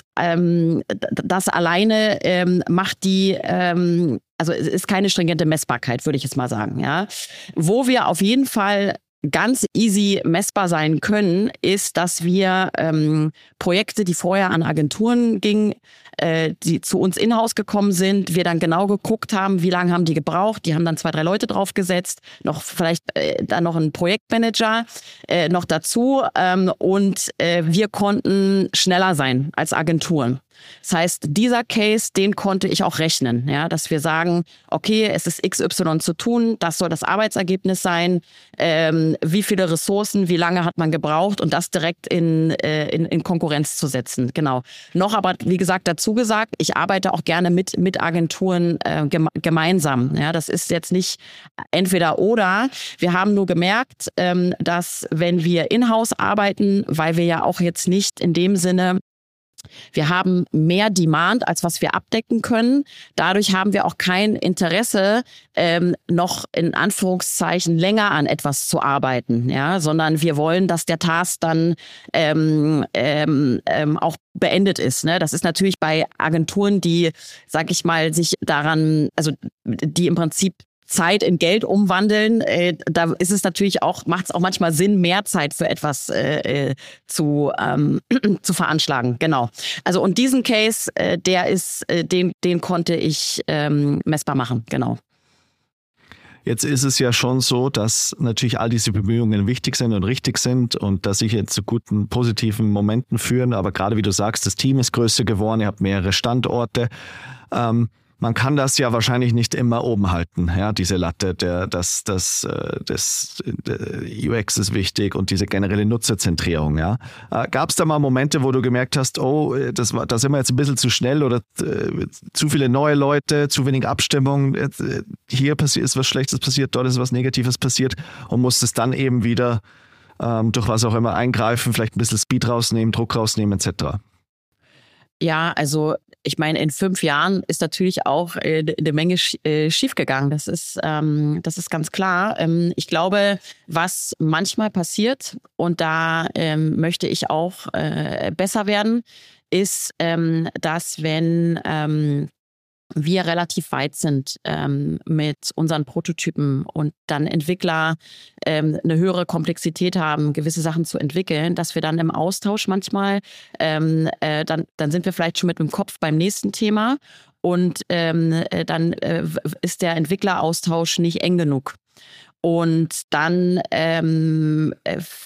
alleine macht also es ist keine stringente Messbarkeit, würde ich jetzt mal sagen. Ja. Wo wir auf jeden Fall ganz easy messbar sein können, ist, dass wir Projekte, die vorher an Agenturen gingen, die zu uns in-house gekommen sind, wir dann genau geguckt haben, wie lange haben die gebraucht. Die haben dann 2, 3 Leute draufgesetzt, dann noch einen Projektmanager noch dazu und wir konnten schneller sein als Agenturen. Das heißt, dieser Case, den konnte ich auch rechnen, ja, dass wir sagen, okay, es ist XY zu tun, das soll das Arbeitsergebnis sein, wie viele Ressourcen, wie lange hat man gebraucht und das direkt in Konkurrenz zu setzen. Genau. Noch aber, wie gesagt, dazu gesagt, ich arbeite auch gerne mit Agenturen gemeinsam. Ja, das ist jetzt nicht entweder oder. Wir haben nur gemerkt, dass wenn wir in-house arbeiten, weil wir ja auch jetzt nicht in dem Sinne, wir haben mehr Demand, als was wir abdecken können. Dadurch haben wir auch kein Interesse, noch in Anführungszeichen länger an etwas zu arbeiten, ja, sondern wir wollen, dass der Task dann auch beendet ist. Ne? Das ist natürlich bei Agenturen, die, sag ich mal, sich daran, also die im Prinzip Zeit in Geld umwandeln, da ist es natürlich auch, macht es auch manchmal Sinn, mehr Zeit für etwas zu veranschlagen. Genau. Also und diesen Case, den konnte ich messbar machen. Genau. Jetzt ist es ja schon so, dass natürlich all diese Bemühungen wichtig sind und richtig sind und dass sie jetzt zu guten, positiven Momenten führen. Aber gerade wie du sagst, das Team ist größer geworden, ihr habt mehrere Standorte. Man kann das ja wahrscheinlich nicht immer oben halten, ja, diese Latte, das UX ist wichtig und diese generelle Nutzerzentrierung, ja. Gab es da mal Momente, wo du gemerkt hast, da sind wir jetzt ein bisschen zu schnell oder zu viele neue Leute, zu wenig Abstimmung, hier ist was Schlechtes passiert, dort ist was Negatives passiert und musstest dann eben wieder durch was auch immer eingreifen, vielleicht ein bisschen Speed rausnehmen, Druck rausnehmen etc.? Ja, also ich meine, in 5 Jahren ist natürlich auch eine Menge schiefgegangen. Das ist ganz klar. Ich glaube, was manchmal passiert, und da möchte ich auch besser werden, ist, dass wenn wir relativ weit sind mit unseren Prototypen und dann Entwickler eine höhere Komplexität haben, gewisse Sachen zu entwickeln, dass wir dann im Austausch manchmal, dann sind wir vielleicht schon mit dem Kopf beim nächsten Thema und dann ist der Entwickleraustausch nicht eng genug. Und dann, dann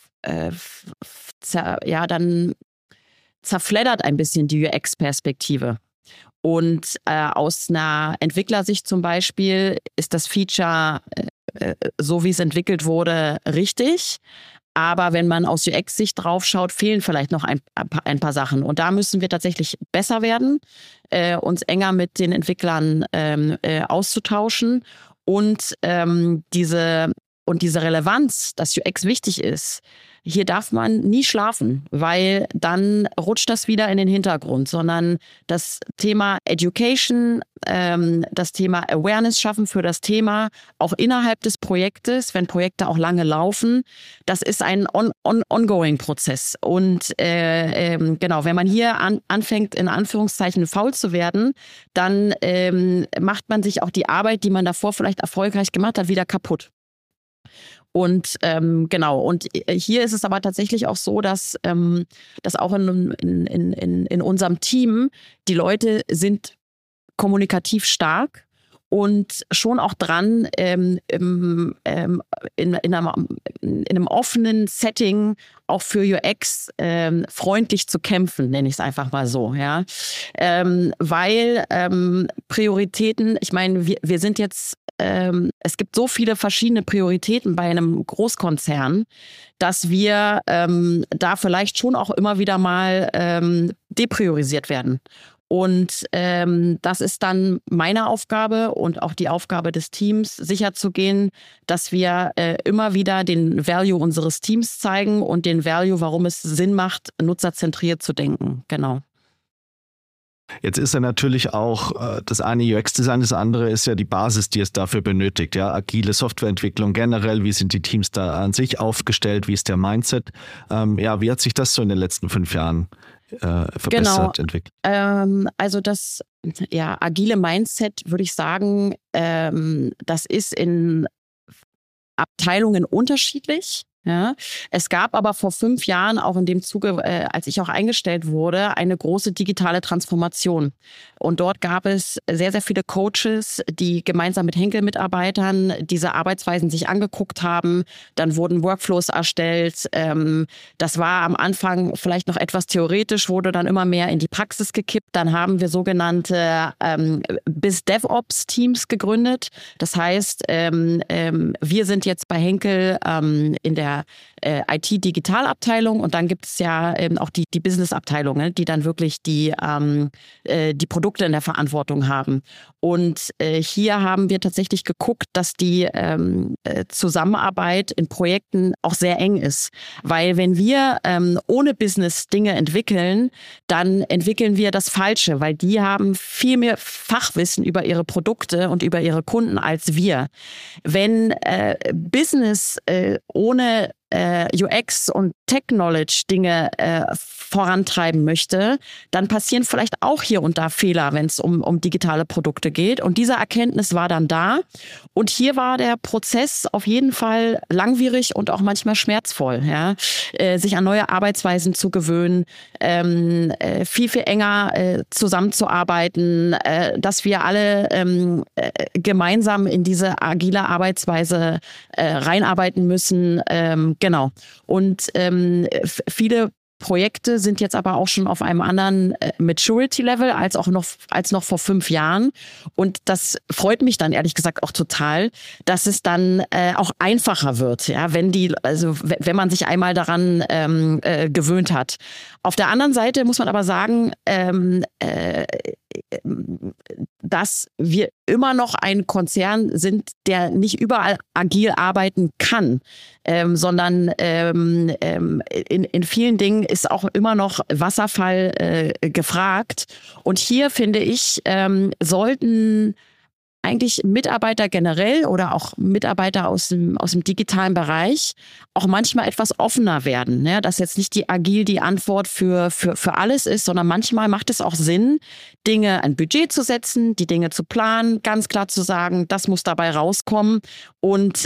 zerfleddert ein bisschen die UX-Perspektive. Und aus einer Entwicklersicht zum Beispiel ist das Feature, so wie es entwickelt wurde, richtig. Aber wenn man aus UX-Sicht draufschaut, fehlen vielleicht noch ein paar Sachen. Und da müssen wir tatsächlich besser werden, uns enger mit den Entwicklern auszutauschen. Und diese Relevanz, dass UX wichtig ist, hier darf man nie schlafen, weil dann rutscht das wieder in den Hintergrund, sondern das Thema Education, das Thema Awareness schaffen für das Thema, auch innerhalb des Projektes, wenn Projekte auch lange laufen, das ist ein ongoing Prozess. Und genau, wenn man hier anfängt, in Anführungszeichen faul zu werden, dann macht man sich auch die Arbeit, die man davor vielleicht erfolgreich gemacht hat, wieder kaputt. Und genau, und hier ist es aber tatsächlich auch so, dass auch in unserem Team die Leute sind kommunikativ stark und schon auch dran, in einem offenen Setting auch für UX freundlich zu kämpfen, nenne ich es einfach mal so, ja. Weil Prioritäten, ich meine, wir sind jetzt es gibt so viele verschiedene Prioritäten bei einem Großkonzern, dass wir da vielleicht schon auch immer wieder mal depriorisiert werden. Und das ist dann meine Aufgabe und auch die Aufgabe des Teams, sicherzugehen, dass wir immer wieder den Value unseres Teams zeigen und den Value, warum es Sinn macht, nutzerzentriert zu denken. Genau. Jetzt ist ja natürlich auch das eine UX-Design, das andere ist ja die Basis, die es dafür benötigt. Ja, agile Softwareentwicklung generell, wie sind die Teams da an sich aufgestellt, wie ist der Mindset? Wie hat sich das so in den letzten 5 Jahren verbessert, entwickelt? Also das agile Mindset, würde ich sagen, das ist in Abteilungen unterschiedlich. Ja, es gab aber vor 5 Jahren auch in dem Zuge, als ich auch eingestellt wurde, eine große digitale Transformation. Und dort gab es sehr, sehr viele Coaches, die gemeinsam mit Henkel-Mitarbeitern diese Arbeitsweisen sich angeguckt haben. Dann wurden Workflows erstellt. Das war am Anfang vielleicht noch etwas theoretisch, wurde dann immer mehr in die Praxis gekippt. Dann haben wir sogenannte BizDevOps-Teams gegründet. Das heißt, wir sind jetzt bei Henkel in der IT-Digitalabteilung und dann gibt es ja auch die Business-Abteilung, ne, die dann wirklich die Produkte in der Verantwortung haben. Und hier haben wir tatsächlich geguckt, dass die Zusammenarbeit in Projekten auch sehr eng ist. Weil wenn wir ohne Business Dinge entwickeln, dann entwickeln wir das Falsche, weil die haben viel mehr Fachwissen über ihre Produkte und über ihre Kunden als wir. Wenn Business ohne UX und Tech-Knowledge Dinge vorantreiben möchte, dann passieren vielleicht auch hier und da Fehler, wenn es um digitale Produkte geht. Und diese Erkenntnis war dann da. Und hier war der Prozess auf jeden Fall langwierig und auch manchmal schmerzvoll, ja? Sich an neue Arbeitsweisen zu gewöhnen, viel, viel enger zusammenzuarbeiten, dass wir alle gemeinsam in diese agile Arbeitsweise reinarbeiten müssen. Genau. Und viele Projekte sind jetzt aber auch schon auf einem anderen Maturity-Level als noch vor 5 Jahren. Und das freut mich dann ehrlich gesagt auch total, dass es dann auch einfacher wird, ja, wenn man sich einmal daran gewöhnt hat. Auf der anderen Seite muss man aber sagen, dass wir immer noch ein Konzern sind, der nicht überall agil arbeiten kann, sondern in vielen Dingen ist auch immer noch Wasserfall gefragt. Und hier, finde ich, sollten eigentlich Mitarbeiter generell oder auch Mitarbeiter aus dem digitalen Bereich auch manchmal etwas offener werden. Ne? Dass jetzt nicht die Antwort für alles ist, sondern manchmal macht es auch Sinn, ein Budget zu setzen, die Dinge zu planen, ganz klar zu sagen, das muss dabei rauskommen und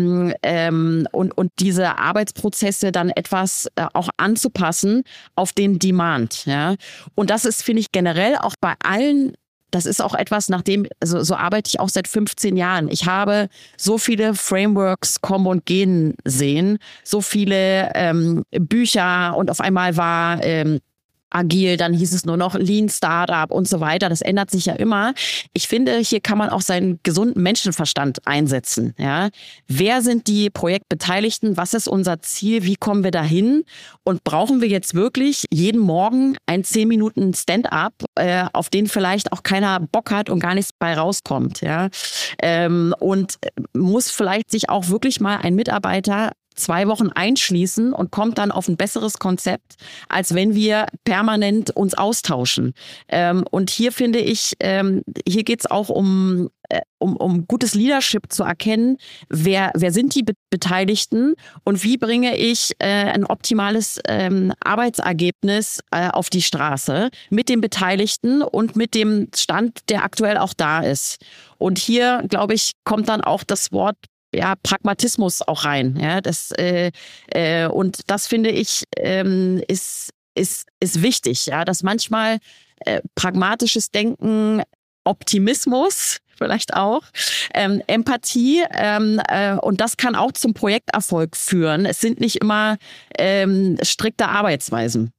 diese Arbeitsprozesse dann etwas auch anzupassen auf den Demand. Ja? Und das ist, finde ich, generell auch bei allen. Das ist auch etwas, so arbeite ich auch seit 15 Jahren. Ich habe so viele Frameworks kommen und gehen sehen, so viele Bücher und auf einmal war agil, dann hieß es nur noch Lean Startup und so weiter. Das ändert sich ja immer. Ich finde, hier kann man auch seinen gesunden Menschenverstand einsetzen. Ja? Wer sind die Projektbeteiligten? Was ist unser Ziel? Wie kommen wir dahin? Und brauchen wir jetzt wirklich jeden Morgen ein 10 Minuten Stand-up, auf den vielleicht auch keiner Bock hat und gar nichts bei rauskommt? Ja? Und muss vielleicht sich auch wirklich mal ein Mitarbeiter 2 Wochen einschließen und kommt dann auf ein besseres Konzept, als wenn wir permanent uns austauschen. Und hier finde ich, hier geht es auch um gutes Leadership zu erkennen, wer sind die Beteiligten und wie bringe ich ein optimales Arbeitsergebnis auf die Straße mit den Beteiligten und mit dem Stand, der aktuell auch da ist. Und hier, glaube ich, kommt dann auch das Wort Pragmatismus auch rein. Ja, und das finde ich ist wichtig, ja, dass manchmal pragmatisches Denken, Optimismus vielleicht auch, Empathie und das kann auch zum Projekterfolg führen. Es sind nicht immer strikte Arbeitsweisen.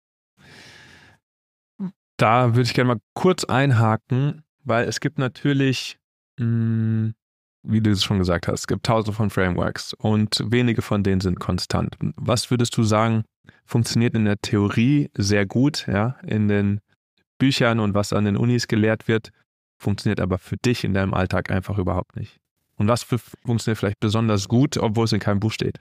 Da würde ich gerne mal kurz einhaken, weil es gibt natürlich wie du es schon gesagt hast, es gibt tausende von Frameworks und wenige von denen sind konstant. Was würdest du sagen, funktioniert in der Theorie sehr gut, ja, in den Büchern und was an den Unis gelehrt wird, funktioniert aber für dich in deinem Alltag einfach überhaupt nicht? Und was funktioniert vielleicht besonders gut, obwohl es in keinem Buch steht?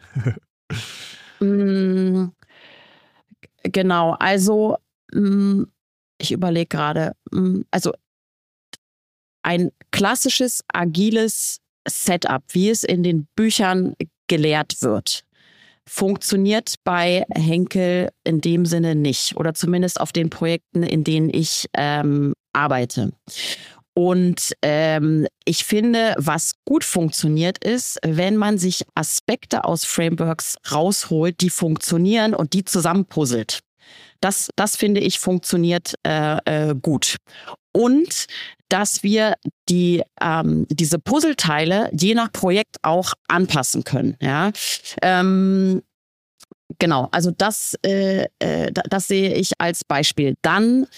Genau, also ich überlege gerade, also ein klassisches, agiles Setup, wie es in den Büchern gelehrt wird, funktioniert bei Henkel in dem Sinne nicht oder zumindest auf den Projekten, in denen ich arbeite. Und ich finde, was gut funktioniert ist, wenn man sich Aspekte aus Frameworks rausholt, die funktionieren und die zusammenpuzzelt. Das finde ich funktioniert gut. Und dass wir diese Puzzleteile je nach Projekt auch anpassen können. Ja? Genau, also das sehe ich als Beispiel. Dann,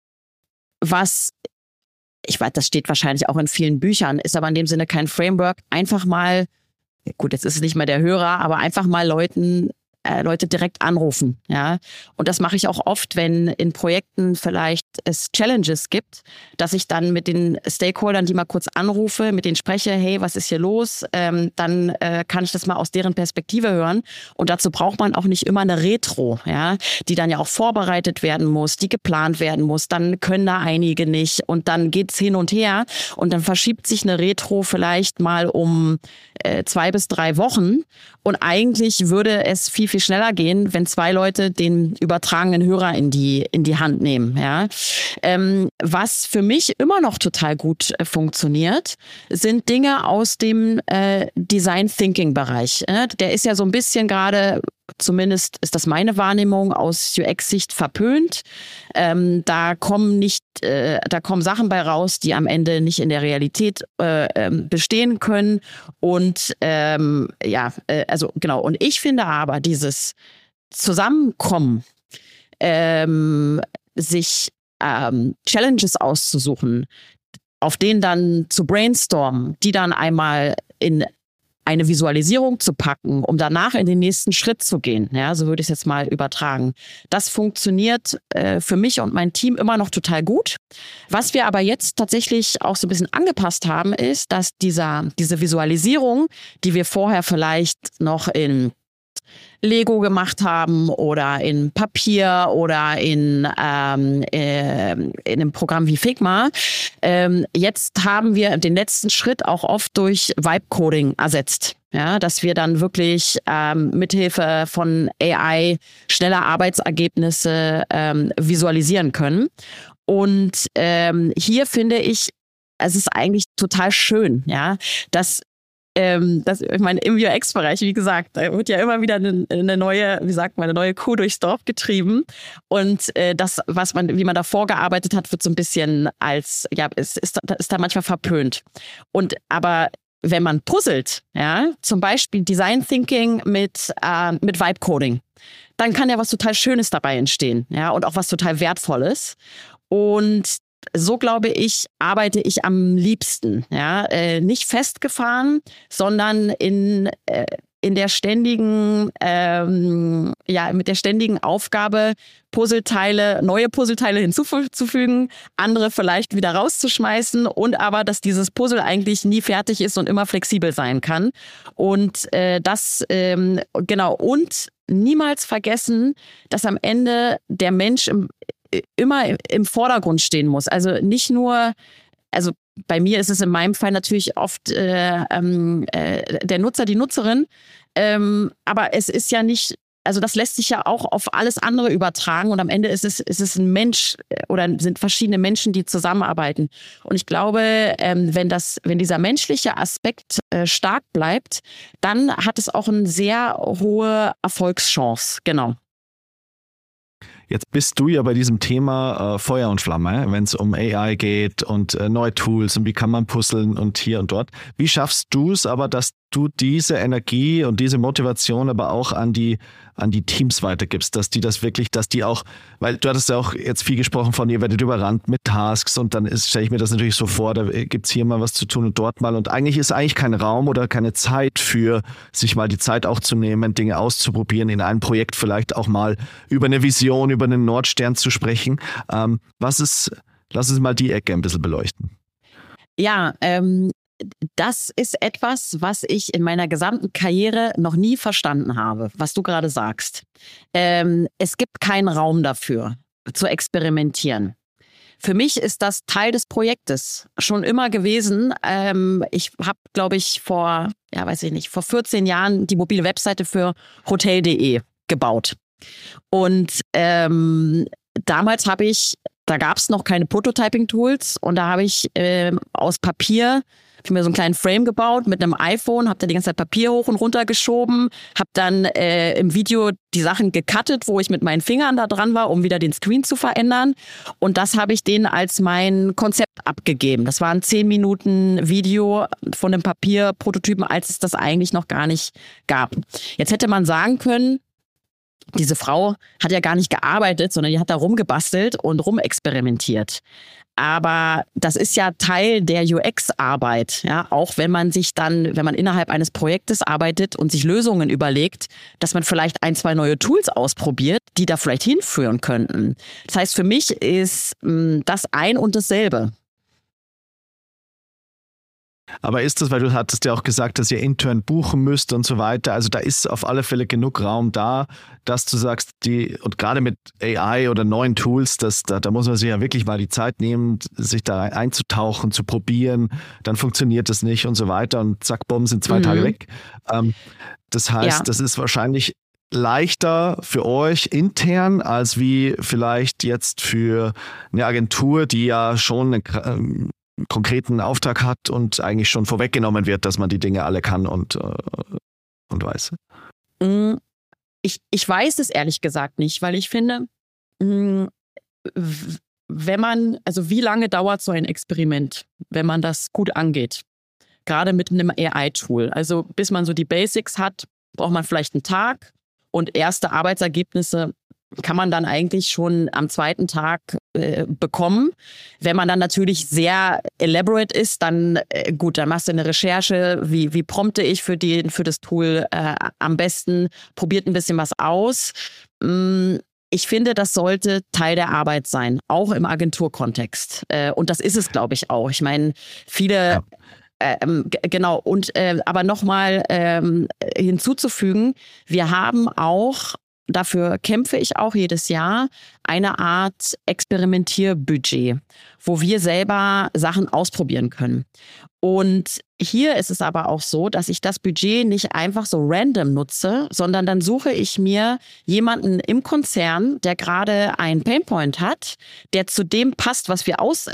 ich weiß, das steht wahrscheinlich auch in vielen Büchern, ist aber in dem Sinne kein Framework, einfach mal, gut, jetzt ist es nicht mehr der Hörer, aber einfach mal Leute direkt anrufen, ja. Und das mache ich auch oft, wenn in Projekten vielleicht es Challenges gibt, dass ich dann mit den Stakeholdern die mal kurz anrufe, mit denen spreche, hey, was ist hier los? Dann kann ich das mal aus deren Perspektive hören. Und dazu braucht man auch nicht immer eine Retro, ja, die dann ja auch vorbereitet werden muss, die geplant werden muss. Dann können da einige nicht und dann geht's hin und her und dann verschiebt sich eine Retro vielleicht mal um 2 bis 3 Wochen. Und eigentlich würde es viel, viel schneller gehen, wenn 2 Leute den übertragenen Hörer in die Hand nehmen. Ja? Was für mich immer noch total gut funktioniert, sind Dinge aus dem Design Thinking Bereich. Der ist ja so ein bisschen gerade, zumindest ist das meine Wahrnehmung, aus UX-Sicht verpönt. Da kommen Sachen bei raus, die am Ende nicht in der Realität bestehen können. Und also genau. Und ich finde aber dieses Zusammenkommen, sich Challenges auszusuchen, auf denen dann zu brainstormen, die dann einmal in eine Visualisierung zu packen, um danach in den nächsten Schritt zu gehen. Ja, so würde ich es jetzt mal übertragen. Das funktioniert für mich und mein Team immer noch total gut. Was wir aber jetzt tatsächlich auch so ein bisschen angepasst haben, ist, dass diese Visualisierung, die wir vorher vielleicht noch in Lego gemacht haben oder in Papier oder in einem Programm wie Figma. Jetzt haben wir den letzten Schritt auch oft durch Vibe-Coding ersetzt. Ja, dass wir dann wirklich mithilfe von AI schneller Arbeitsergebnisse visualisieren können. Und hier finde ich, es ist eigentlich total schön, ja, dass ich meine, im UX-Bereich, wie gesagt, da wird ja immer wieder eine neue, wie sagt man, eine neue Kuh durchs Dorf getrieben. Und das, wie man davor gearbeitet hat, wird so ein bisschen als, ja, ist da manchmal verpönt. Aber wenn man puzzelt, ja, zum Beispiel Design Thinking mit Vibe Coding, dann kann ja was total Schönes dabei entstehen, ja, und auch was total Wertvolles. Und so, glaube ich, arbeite ich am liebsten, ja, nicht festgefahren, sondern mit der ständigen Aufgabe, neue Puzzleteile hinzuzufügen, andere vielleicht wieder rauszuschmeißen und aber, dass dieses Puzzle eigentlich nie fertig ist und immer flexibel sein kann. Und und niemals vergessen, dass am Ende der Mensch immer im Vordergrund stehen muss. Also nicht nur, also bei mir ist es in meinem Fall natürlich oft der Nutzer, die Nutzerin, aber es ist ja nicht, also das lässt sich ja auch auf alles andere übertragen und am Ende ist es ein Mensch oder sind verschiedene Menschen, die zusammenarbeiten. Und ich glaube, wenn dieser menschliche Aspekt stark bleibt, dann hat es auch eine sehr hohe Erfolgschance, genau. Jetzt bist du ja bei diesem Thema Feuer und Flamme, wenn es um AI geht und neue Tools und wie kann man puzzeln und hier und dort. Wie schaffst du es aber, dass du diese Energie und diese Motivation aber auch an die Teams weitergibst, dass die auch, weil du hattest ja auch jetzt viel gesprochen von, ihr werdet überrannt mit Tasks und dann stelle ich mir das natürlich so vor, da gibt es hier mal was zu tun und dort mal und eigentlich ist kein Raum oder keine Zeit für sich mal die Zeit auch zu nehmen, Dinge auszuprobieren, in einem Projekt vielleicht auch mal über eine Vision, über einen Nordstern zu sprechen. Lass uns mal die Ecke ein bisschen beleuchten. Ja, das ist etwas, was ich in meiner gesamten Karriere noch nie verstanden habe, was du gerade sagst. Es gibt keinen Raum dafür, zu experimentieren. Für mich ist das Teil des Projektes schon immer gewesen. Ich habe, glaube ich, vor 14 Jahren die mobile Webseite für Hotel.de gebaut. Und damals da gab es noch keine Prototyping-Tools und da habe ich aus Papier mir so einen kleinen Frame gebaut mit einem iPhone, habe da die ganze Zeit Papier hoch und runter geschoben, habe dann im Video die Sachen gecuttet, wo ich mit meinen Fingern da dran war, um wieder den Screen zu verändern. Und das habe ich denen als mein Konzept abgegeben. Das war ein 10 Minuten Video von einem Papierprototypen, als es das eigentlich noch gar nicht gab. Jetzt hätte man sagen können, diese Frau hat ja gar nicht gearbeitet, sondern die hat da rumgebastelt und rumexperimentiert. Aber das ist ja Teil der UX-Arbeit, ja, auch wenn man innerhalb eines Projektes arbeitet und sich Lösungen überlegt, dass man vielleicht 1, 2 neue Tools ausprobiert, die da vielleicht hinführen könnten. Das heißt, für mich ist das ein und dasselbe. Aber ist das, weil du hattest ja auch gesagt, dass ihr intern buchen müsst und so weiter, also da ist auf alle Fälle genug Raum da, dass du sagst, und gerade mit AI oder neuen Tools, da muss man sich ja wirklich mal die Zeit nehmen, sich da einzutauchen, zu probieren, dann funktioniert das nicht und so weiter und zack, bumm, sind 2 Tage weg. Das heißt, das ist wahrscheinlich leichter für euch intern, als wie vielleicht jetzt für eine Agentur, die ja schon eine konkreten Auftrag hat und eigentlich schon vorweggenommen wird, dass man die Dinge alle kann und weiß? Ich weiß es ehrlich gesagt nicht, weil ich finde, wie lange dauert so ein Experiment, wenn man das gut angeht? Gerade mit einem AI-Tool. Also bis man so die Basics hat, braucht man vielleicht einen Tag und erste Arbeitsergebnisse kann man dann eigentlich schon am 2. Tag bekommen. Wenn man dann natürlich sehr elaborate ist, dann dann machst du eine Recherche, wie prompte ich für das Tool am besten, probiert ein bisschen was aus. Ich finde, das sollte Teil der Arbeit sein, auch im Agenturkontext. Und das ist es, glaube ich, auch. Ich meine, viele Genau. Und aber nochmal hinzuzufügen, wir haben auch, dafür kämpfe ich auch jedes Jahr, eine Art Experimentierbudget, wo wir selber Sachen ausprobieren können. Und hier ist es aber auch so, dass ich das Budget nicht einfach so random nutze, sondern dann suche ich mir jemanden im Konzern, der gerade einen Painpoint hat, der zu dem passt, wo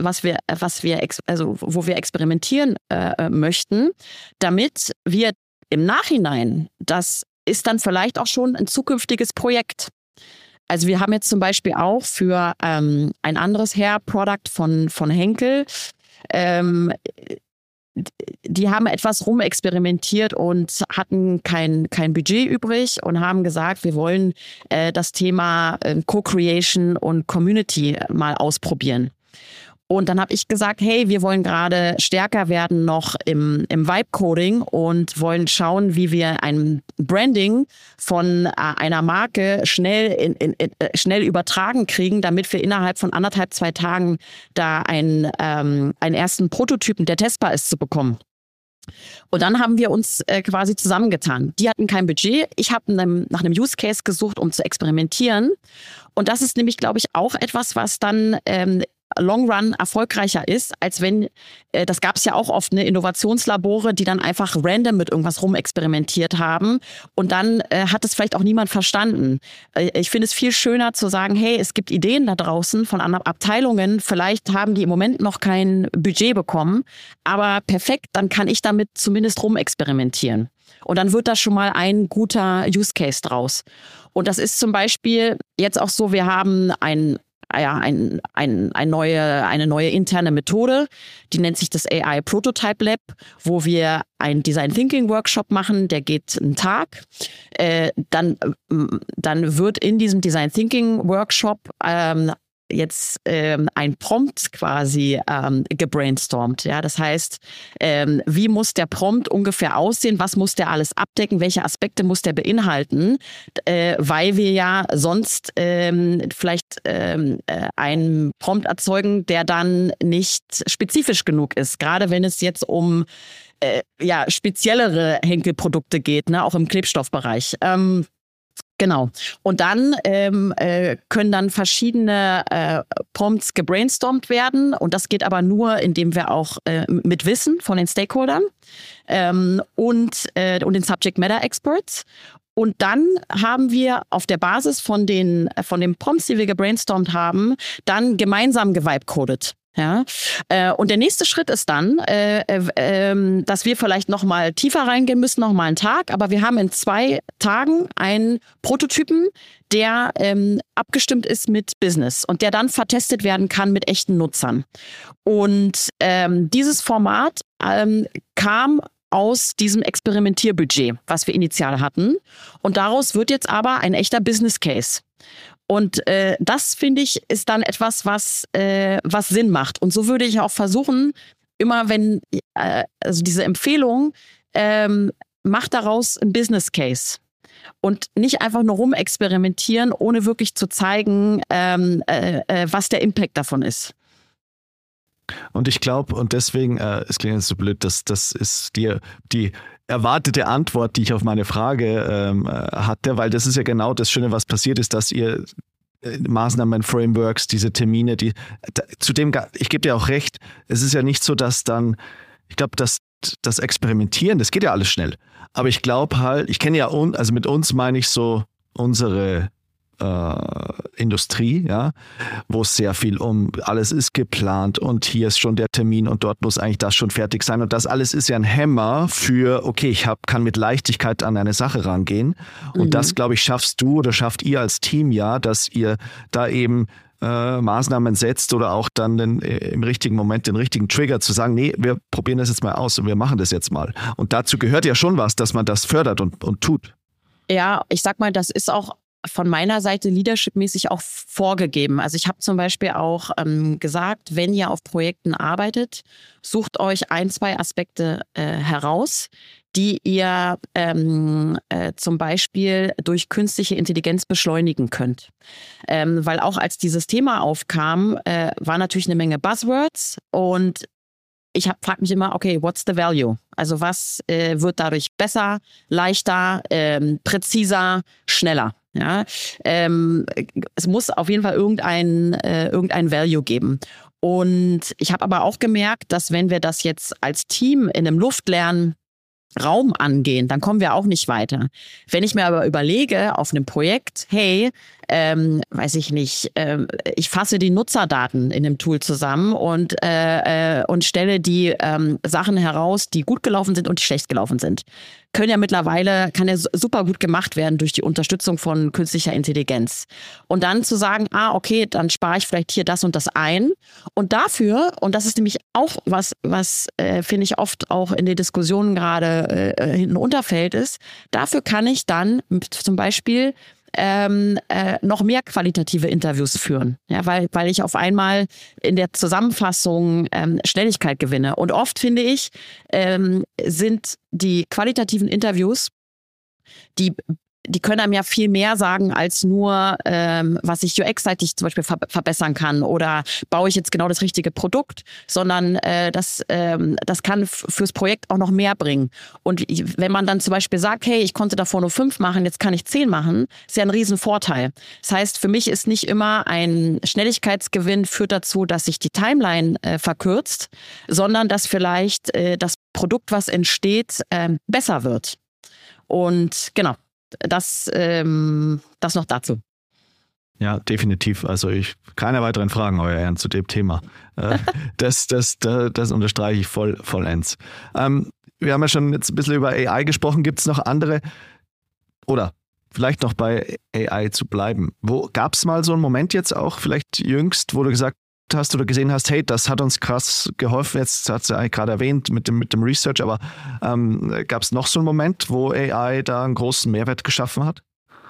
wir experimentieren möchten, damit wir im Nachhinein, das ist dann vielleicht auch schon ein zukünftiges Projekt. Also wir haben jetzt zum Beispiel auch für ein anderes Hair-Product von Henkel, die haben etwas rumexperimentiert und hatten kein Budget übrig und haben gesagt, wir wollen das Thema Co-Creation und Community mal ausprobieren. Und dann habe ich gesagt, hey, wir wollen gerade stärker werden noch im Vibe-Coding und wollen schauen, wie wir ein Branding von einer Marke schnell übertragen kriegen, damit wir innerhalb von 1,5-2 Tagen da einen ersten Prototypen, der testbar ist, zu bekommen. Und dann haben wir uns quasi zusammengetan. Die hatten kein Budget. Ich habe nach einem Use Case gesucht, um zu experimentieren. Und das ist nämlich, glaube ich, auch etwas, was dann Long Run erfolgreicher ist, als wenn, das gab es ja auch oft, Innovationslabore, die dann einfach random mit irgendwas rumexperimentiert haben und dann hat es vielleicht auch niemand verstanden. Ich finde es viel schöner zu sagen, hey, es gibt Ideen da draußen von anderen Abteilungen, vielleicht haben die im Moment noch kein Budget bekommen, aber perfekt, dann kann ich damit zumindest rumexperimentieren. Und dann wird da schon mal ein guter Use Case draus. Und das ist zum Beispiel jetzt auch so, wir haben eine neue interne Methode, die nennt sich das AI Prototype Lab, wo wir einen Design Thinking Workshop machen, der geht einen Tag. Dann wird in diesem Design Thinking Workshop jetzt ein Prompt quasi gebrainstormt. Ja? Das heißt, wie muss der Prompt ungefähr aussehen? Was muss der alles abdecken? Welche Aspekte muss der beinhalten? Weil wir ja sonst vielleicht einen Prompt erzeugen, der dann nicht spezifisch genug ist. Gerade wenn es jetzt um speziellere Henkel-Produkte geht, auch im Klebstoffbereich. Genau. Und dann können dann verschiedene Prompts gebrainstormt werden. Und das geht aber nur, indem wir auch mit Wissen von den Stakeholdern und den Subject Matter Experts. Und dann haben wir auf der Basis von den Prompts, die wir gebrainstormt haben, dann gemeinsam gevibe-codet. Ja, und der nächste Schritt ist dann, dass wir vielleicht noch mal tiefer reingehen müssen, noch mal einen Tag. Aber wir haben in 2 Tagen einen Prototypen, der abgestimmt ist mit Business und der dann vertestet werden kann mit echten Nutzern. Und dieses Format kam aus diesem Experimentierbudget, was wir initial hatten. Und daraus wird jetzt aber ein echter Business Case. Und das, finde ich, ist dann etwas, was Sinn macht. Und so würde ich auch versuchen, immer wenn, also diese Empfehlung, macht daraus ein Business Case. Und nicht einfach nur rumexperimentieren, ohne wirklich zu zeigen, was der Impact davon ist. Und ich glaube, und deswegen, es klingt jetzt so blöd, das ist die erwartete Antwort, die ich auf meine Frage hatte, weil das ist ja genau das Schöne, was passiert ist, dass ihr Maßnahmen, Frameworks, diese Termine, ich gebe dir auch recht, es ist ja nicht so, dass dann, ich glaube, dass das Experimentieren, das geht ja alles schnell, aber ich glaube halt, ich kenne ja, also mit uns meine ich so unsere Industrie, ja, wo es sehr viel alles ist geplant und hier ist schon der Termin und dort muss eigentlich das schon fertig sein und das alles ist ja ein Hämmer für, okay, kann mit Leichtigkeit an eine Sache rangehen und das, glaube ich, schafft ihr als Team ja, dass ihr da eben Maßnahmen setzt oder auch dann im richtigen Moment den richtigen Trigger zu sagen, nee, wir probieren das jetzt mal aus und wir machen das jetzt mal. Und dazu gehört ja schon was, dass man das fördert und tut. Ja, ich sag mal, das ist auch von meiner Seite leadershipmäßig auch vorgegeben. Also ich habe zum Beispiel auch gesagt, wenn ihr auf Projekten arbeitet, sucht euch 1-2 Aspekte heraus, die ihr zum Beispiel durch künstliche Intelligenz beschleunigen könnt. Weil auch als dieses Thema aufkam, war natürlich eine Menge Buzzwords und frage mich immer, okay, what's the value? Also was wird dadurch besser, leichter, präziser, schneller? Ja, es muss auf jeden Fall irgendein Value geben. Und ich habe aber auch gemerkt, dass wenn wir das jetzt als Team in einem luftleeren Raum angehen, dann kommen wir auch nicht weiter. Wenn ich mir aber überlege auf einem Projekt, hey, weiß ich nicht, ich fasse die Nutzerdaten in dem Tool zusammen und stelle die Sachen heraus, die gut gelaufen sind und die schlecht gelaufen sind. Kann ja super gut gemacht werden durch die Unterstützung von künstlicher Intelligenz. Und dann zu sagen, okay, dann spare ich vielleicht hier das und das ein. Und dafür, und das ist nämlich auch was finde ich oft auch in den Diskussionen gerade hinten unterfällt ist, dafür kann ich dann zum Beispiel noch mehr qualitative Interviews führen, ja, weil ich auf einmal in der Zusammenfassung Schnelligkeit gewinne. Und oft finde ich, sind die qualitativen Interviews, die können einem ja viel mehr sagen als nur, was ich UX-seitig zum Beispiel verbessern kann oder baue ich jetzt genau das richtige Produkt, sondern das kann fürs Projekt auch noch mehr bringen. Und wenn man dann zum Beispiel sagt, hey, ich konnte davor nur 5 machen, jetzt kann ich 10 machen, ist ja ein Riesenvorteil. Das heißt, für mich ist nicht immer ein Schnelligkeitsgewinn führt dazu, dass sich die Timeline verkürzt, sondern dass vielleicht das Produkt, was entsteht, besser wird. Und genau. Das noch dazu. Ja, definitiv. Also keine weiteren Fragen, Euer Ehren, zu dem Thema. Das unterstreiche ich vollends. Wir haben ja schon jetzt ein bisschen über AI gesprochen. Gibt es noch andere oder vielleicht noch bei AI zu bleiben? Gab es mal so einen Moment jetzt auch, vielleicht jüngst, wo du gesagt hast oder gesehen hast, hey, das hat uns krass geholfen, jetzt hat sie eigentlich gerade erwähnt mit dem Research, aber gab es noch so einen Moment, wo AI da einen großen Mehrwert geschaffen hat?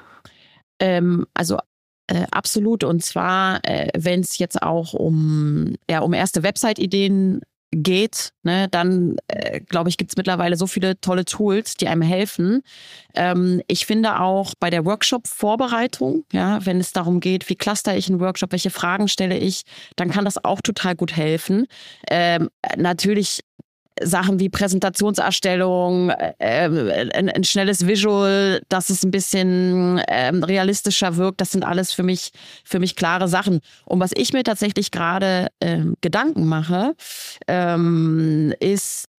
Absolut, und zwar, wenn es jetzt auch um erste Website-Ideen geht, ne, dann glaube ich, gibt es mittlerweile so viele tolle Tools, die einem helfen. Ich finde auch bei der Workshop-Vorbereitung, ja, wenn es darum geht, wie cluster ich einen Workshop, welche Fragen stelle ich, dann kann das auch total gut helfen. Natürlich Sachen wie Präsentationserstellung, ein schnelles Visual, dass es ein bisschen realistischer wirkt, das sind alles für mich klare Sachen. Und was ich mir tatsächlich gerade Gedanken mache, ist,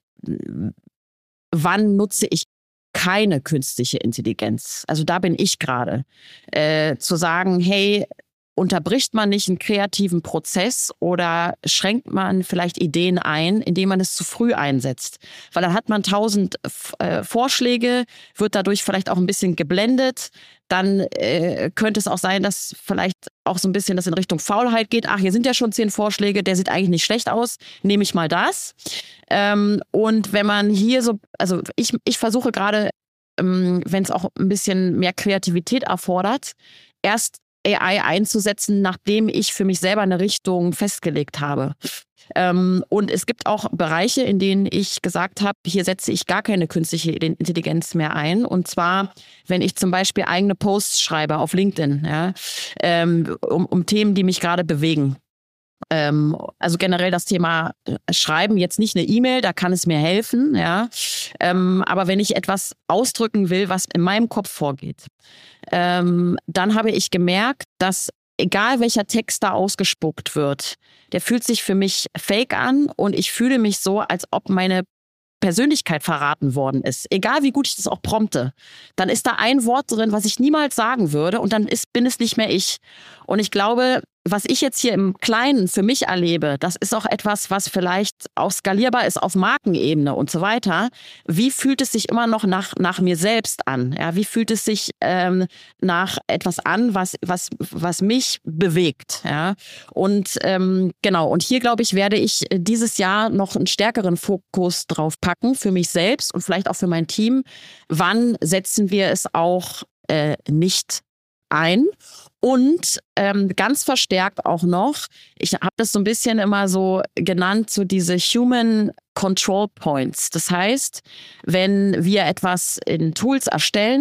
wann nutze ich keine künstliche Intelligenz? Also da bin ich gerade. Zu sagen, hey, unterbricht man nicht einen kreativen Prozess oder schränkt man vielleicht Ideen ein, indem man es zu früh einsetzt? Weil dann hat man 1000 Vorschläge, wird dadurch vielleicht auch ein bisschen geblendet. Dann könnte es auch sein, dass vielleicht auch so ein bisschen das in Richtung Faulheit geht. Ach, hier sind ja schon 10 Vorschläge, der sieht eigentlich nicht schlecht aus, nehme ich mal das. Und wenn man hier so, also ich versuche gerade, wenn es auch ein bisschen mehr Kreativität erfordert, erst AI einzusetzen, nachdem ich für mich selber eine Richtung festgelegt habe. Und es gibt auch Bereiche, in denen ich gesagt habe, hier setze ich gar keine künstliche Intelligenz mehr ein. Und zwar, wenn ich zum Beispiel eigene Posts schreibe auf LinkedIn, ja, um Themen, die mich gerade bewegen. Also generell das Thema Schreiben, jetzt nicht eine E-Mail, da kann es mir helfen, ja. Aber wenn ich etwas ausdrücken will, was in meinem Kopf vorgeht, dann habe ich gemerkt, dass egal welcher Text da ausgespuckt wird, der fühlt sich für mich fake an und ich fühle mich so, als ob meine Persönlichkeit verraten worden ist. Egal wie gut ich das auch prompte, dann ist da ein Wort drin, was ich niemals sagen würde und dann bin es nicht mehr ich. Und ich glaube, was ich jetzt hier im Kleinen für mich erlebe, das ist auch etwas, was vielleicht auch skalierbar ist auf Markenebene und so weiter. Wie fühlt es sich immer noch nach mir selbst an? Ja, wie fühlt es sich nach etwas an, was mich bewegt? Ja? Und genau, und hier, glaube ich, werde ich dieses Jahr noch einen stärkeren Fokus drauf packen für mich selbst und vielleicht auch für mein Team. Wann setzen wir es auch nicht ein? Und ganz verstärkt auch noch, ich habe das so ein bisschen immer so genannt, so diese Human Control Points. Das heißt, wenn wir etwas in Tools erstellen,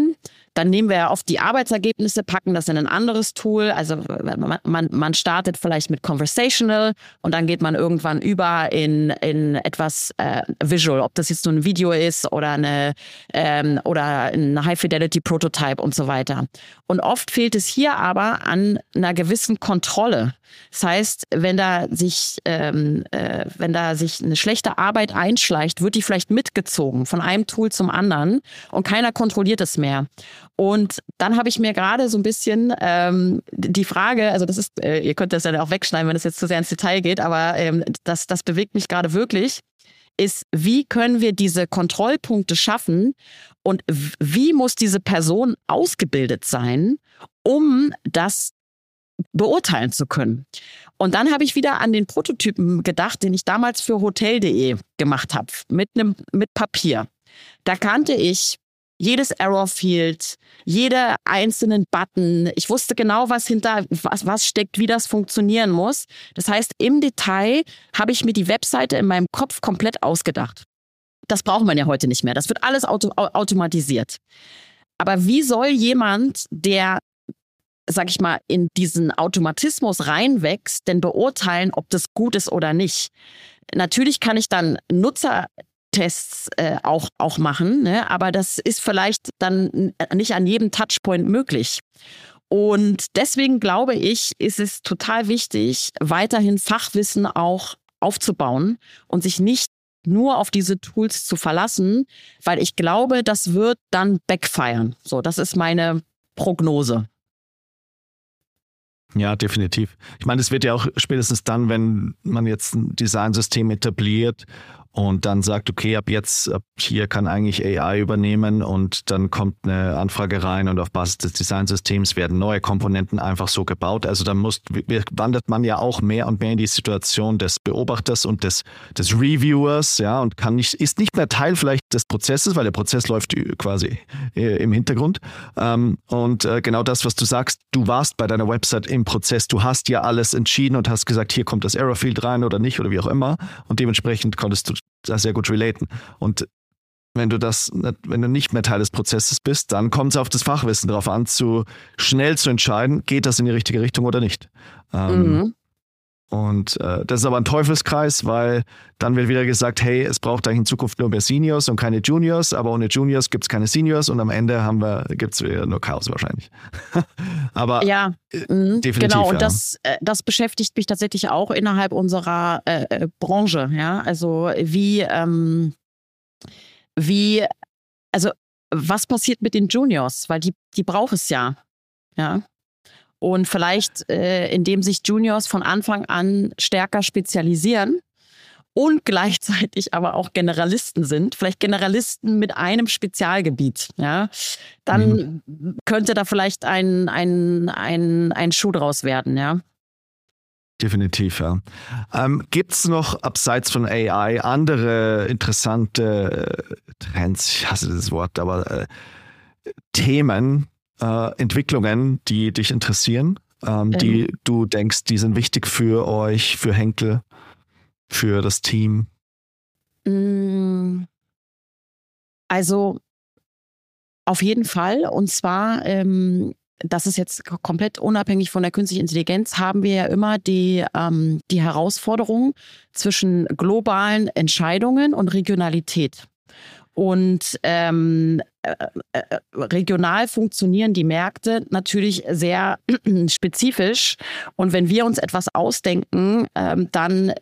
Dann nehmen wir oft die Arbeitsergebnisse, packen das in ein anderes Tool. Also man startet vielleicht mit Conversational und dann geht man irgendwann über in etwas Visual, ob das jetzt nur ein Video ist oder oder ein High-Fidelity-Prototype und so weiter. Und oft fehlt es hier aber an einer gewissen Kontrolle. Das heißt, wenn da sich eine schlechte Arbeit einschleicht, wird die vielleicht mitgezogen von einem Tool zum anderen und keiner kontrolliert es mehr. Und dann habe ich mir gerade so ein bisschen die Frage, also das ist, ihr könnt das ja auch wegschneiden, wenn es jetzt zu sehr ins Detail geht, aber das bewegt mich gerade wirklich, ist, wie können wir diese Kontrollpunkte schaffen und wie muss diese Person ausgebildet sein, um das beurteilen zu können. Und dann habe ich wieder an den Prototypen gedacht, den ich damals für Hotel.de gemacht habe, mit Papier. Da kannte ich jedes Error-Field, jede einzelnen Button. Ich wusste genau, was steckt, wie das funktionieren muss. Das heißt, im Detail habe ich mir die Webseite in meinem Kopf komplett ausgedacht. Das braucht man ja heute nicht mehr. Das wird alles automatisiert. Aber wie soll jemand, der, sag ich mal, in diesen Automatismus reinwächst, denn beurteilen, ob das gut ist oder nicht? Natürlich kann ich dann Nutzertests auch machen, ne? Aber das ist vielleicht dann nicht an jedem Touchpoint möglich. Und deswegen glaube ich, ist es total wichtig, weiterhin Fachwissen auch aufzubauen und sich nicht nur auf diese Tools zu verlassen, weil ich glaube, das wird dann backfiren. So, das ist meine Prognose. Ja, definitiv. Ich meine, es wird ja auch spätestens dann, wenn man jetzt ein Designsystem etabliert und dann sagt, okay, ab hier kann eigentlich AI übernehmen und dann kommt eine Anfrage rein und auf Basis des Designsystems werden neue Komponenten einfach so gebaut. Also dann wandert man ja auch mehr und mehr in die Situation des Beobachters und des Reviewers, ja, und ist nicht mehr Teil vielleicht des Prozesses, weil der Prozess läuft quasi im Hintergrund. Und genau das, was du sagst, du warst bei deiner Website im Prozess, du hast ja alles entschieden und hast gesagt, hier kommt das Error-Field rein oder nicht oder wie auch immer und dementsprechend konntest du das sehr gut relaten. Und wenn du nicht mehr Teil des Prozesses bist, dann kommt es auf das Fachwissen drauf an, schnell zu entscheiden, geht das in die richtige Richtung oder nicht. Und das ist aber ein Teufelskreis, weil dann wird wieder gesagt, hey, es braucht eigentlich in Zukunft nur mehr Seniors und keine Juniors, aber ohne Juniors gibt es keine Seniors und am Ende gibt es wieder nur Chaos wahrscheinlich. Aber ja, definitiv. Genau, und ja. das beschäftigt mich tatsächlich auch innerhalb unserer Branche. Ja, also was passiert mit den Juniors? Weil die braucht es ja. Ja. Und vielleicht, indem sich Juniors von Anfang an stärker spezialisieren und gleichzeitig aber auch Generalisten sind, vielleicht Generalisten mit einem Spezialgebiet, ja, dann könnte da vielleicht ein Schuh draus werden, ja. Definitiv, ja. Gibt es noch abseits von AI andere interessante Trends, ich hasse dieses Wort, aber Themen, Entwicklungen, die dich interessieren, die du denkst, die sind wichtig für euch, für Henkel, für das Team? Also auf jeden Fall. Und zwar, das ist jetzt komplett unabhängig von der künstlichen Intelligenz, haben wir ja immer die Herausforderung zwischen globalen Entscheidungen und Regionalität. Und regional funktionieren die Märkte natürlich sehr spezifisch. Und wenn wir uns etwas ausdenken, dann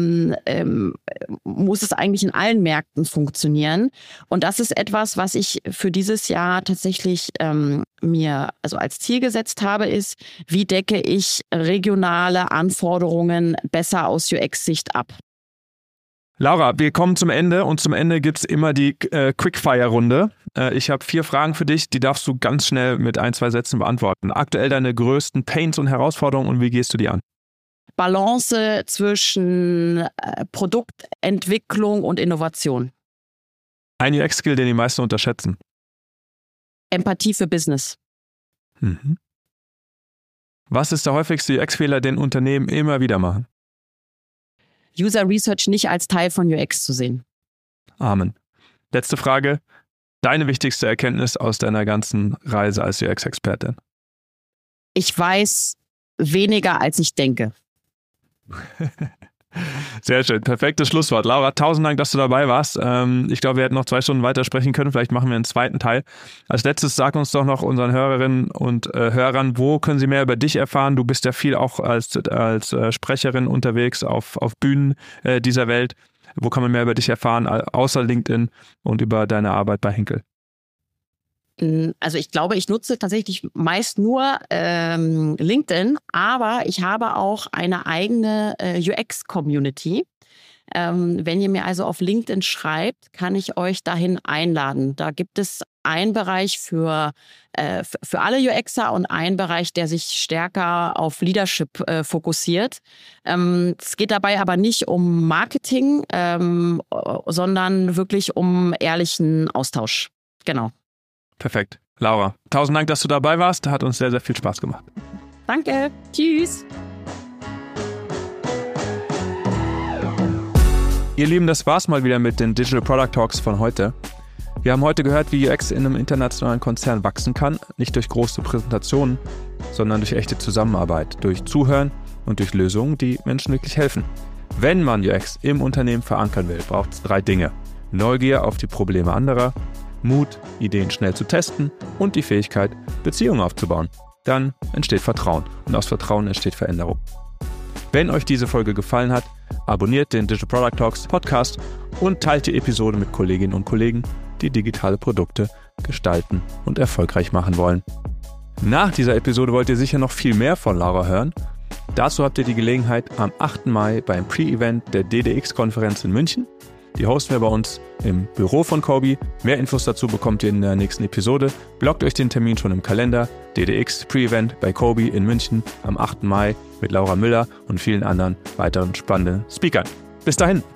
muss es eigentlich in allen Märkten funktionieren. Und das ist etwas, was ich für dieses Jahr tatsächlich mir also als Ziel gesetzt habe, ist, wie decke ich regionale Anforderungen besser aus UX-Sicht ab? Laura, wir kommen zum Ende und zum Ende gibt es immer die Quickfire-Runde. Ich habe 4 Fragen für dich, die darfst du ganz schnell mit 1, 2 Sätzen beantworten. Aktuell deine größten Pains und Herausforderungen und wie gehst du die an? Balance zwischen Produktentwicklung und Innovation. Ein UX-Skill, den die meisten unterschätzen. Empathie für Business. Was ist der häufigste UX-Fehler, den Unternehmen immer wieder machen? User Research nicht als Teil von UX zu sehen. Amen. Letzte Frage. deine wichtigste Erkenntnis aus deiner ganzen Reise als UX-Expertin? Ich weiß weniger, als ich denke. Sehr schön, perfektes Schlusswort. Laura, 1000 Dank, dass du dabei warst. Ich glaube, wir hätten noch 2 Stunden weitersprechen können. Vielleicht machen wir einen zweiten Teil. Als letztes sag uns doch noch unseren Hörerinnen und Hörern, wo können sie mehr über dich erfahren? Du bist ja viel auch als Sprecherin unterwegs auf Bühnen dieser Welt. Wo kann man mehr über dich erfahren, außer LinkedIn und über deine Arbeit bei Henkel? Also ich glaube, ich nutze tatsächlich meist nur LinkedIn, aber ich habe auch eine eigene UX-Community. Wenn ihr mir also auf LinkedIn schreibt, kann ich euch dahin einladen. Da gibt es einen Bereich für alle UXer und einen Bereich, der sich stärker auf Leadership fokussiert. Es geht dabei aber nicht um Marketing, sondern wirklich um ehrlichen Austausch. Genau. Perfekt. Laura, 1000 Dank, dass du dabei warst. Hat uns sehr, sehr viel Spaß gemacht. Danke. Tschüss. Ihr Lieben, das war's mal wieder mit den Digital Product Talks von heute. Wir haben heute gehört, wie UX in einem internationalen Konzern wachsen kann. Nicht durch große Präsentationen, sondern durch echte Zusammenarbeit, durch Zuhören und durch Lösungen, die Menschen wirklich helfen. Wenn man UX im Unternehmen verankern will, braucht es 3 Dinge. Neugier auf die Probleme anderer, Mut, Ideen schnell zu testen und die Fähigkeit, Beziehungen aufzubauen. Dann entsteht Vertrauen und aus Vertrauen entsteht Veränderung. Wenn euch diese Folge gefallen hat, abonniert den Digital Product Talks Podcast und teilt die Episode mit Kolleginnen und Kollegen, die digitale Produkte gestalten und erfolgreich machen wollen. Nach dieser Episode wollt ihr sicher noch viel mehr von Laura hören. Dazu habt ihr die Gelegenheit am 8. Mai beim Pre-Event der DDX-Konferenz in München. Die hosten wir bei uns im Büro von Kobi. Mehr Infos dazu bekommt ihr in der nächsten Episode. Blockt euch den Termin schon im Kalender. DDX Pre-Event bei Kobi in München am 8. Mai mit Laura Müller und vielen anderen weiteren spannenden Speakern. Bis dahin.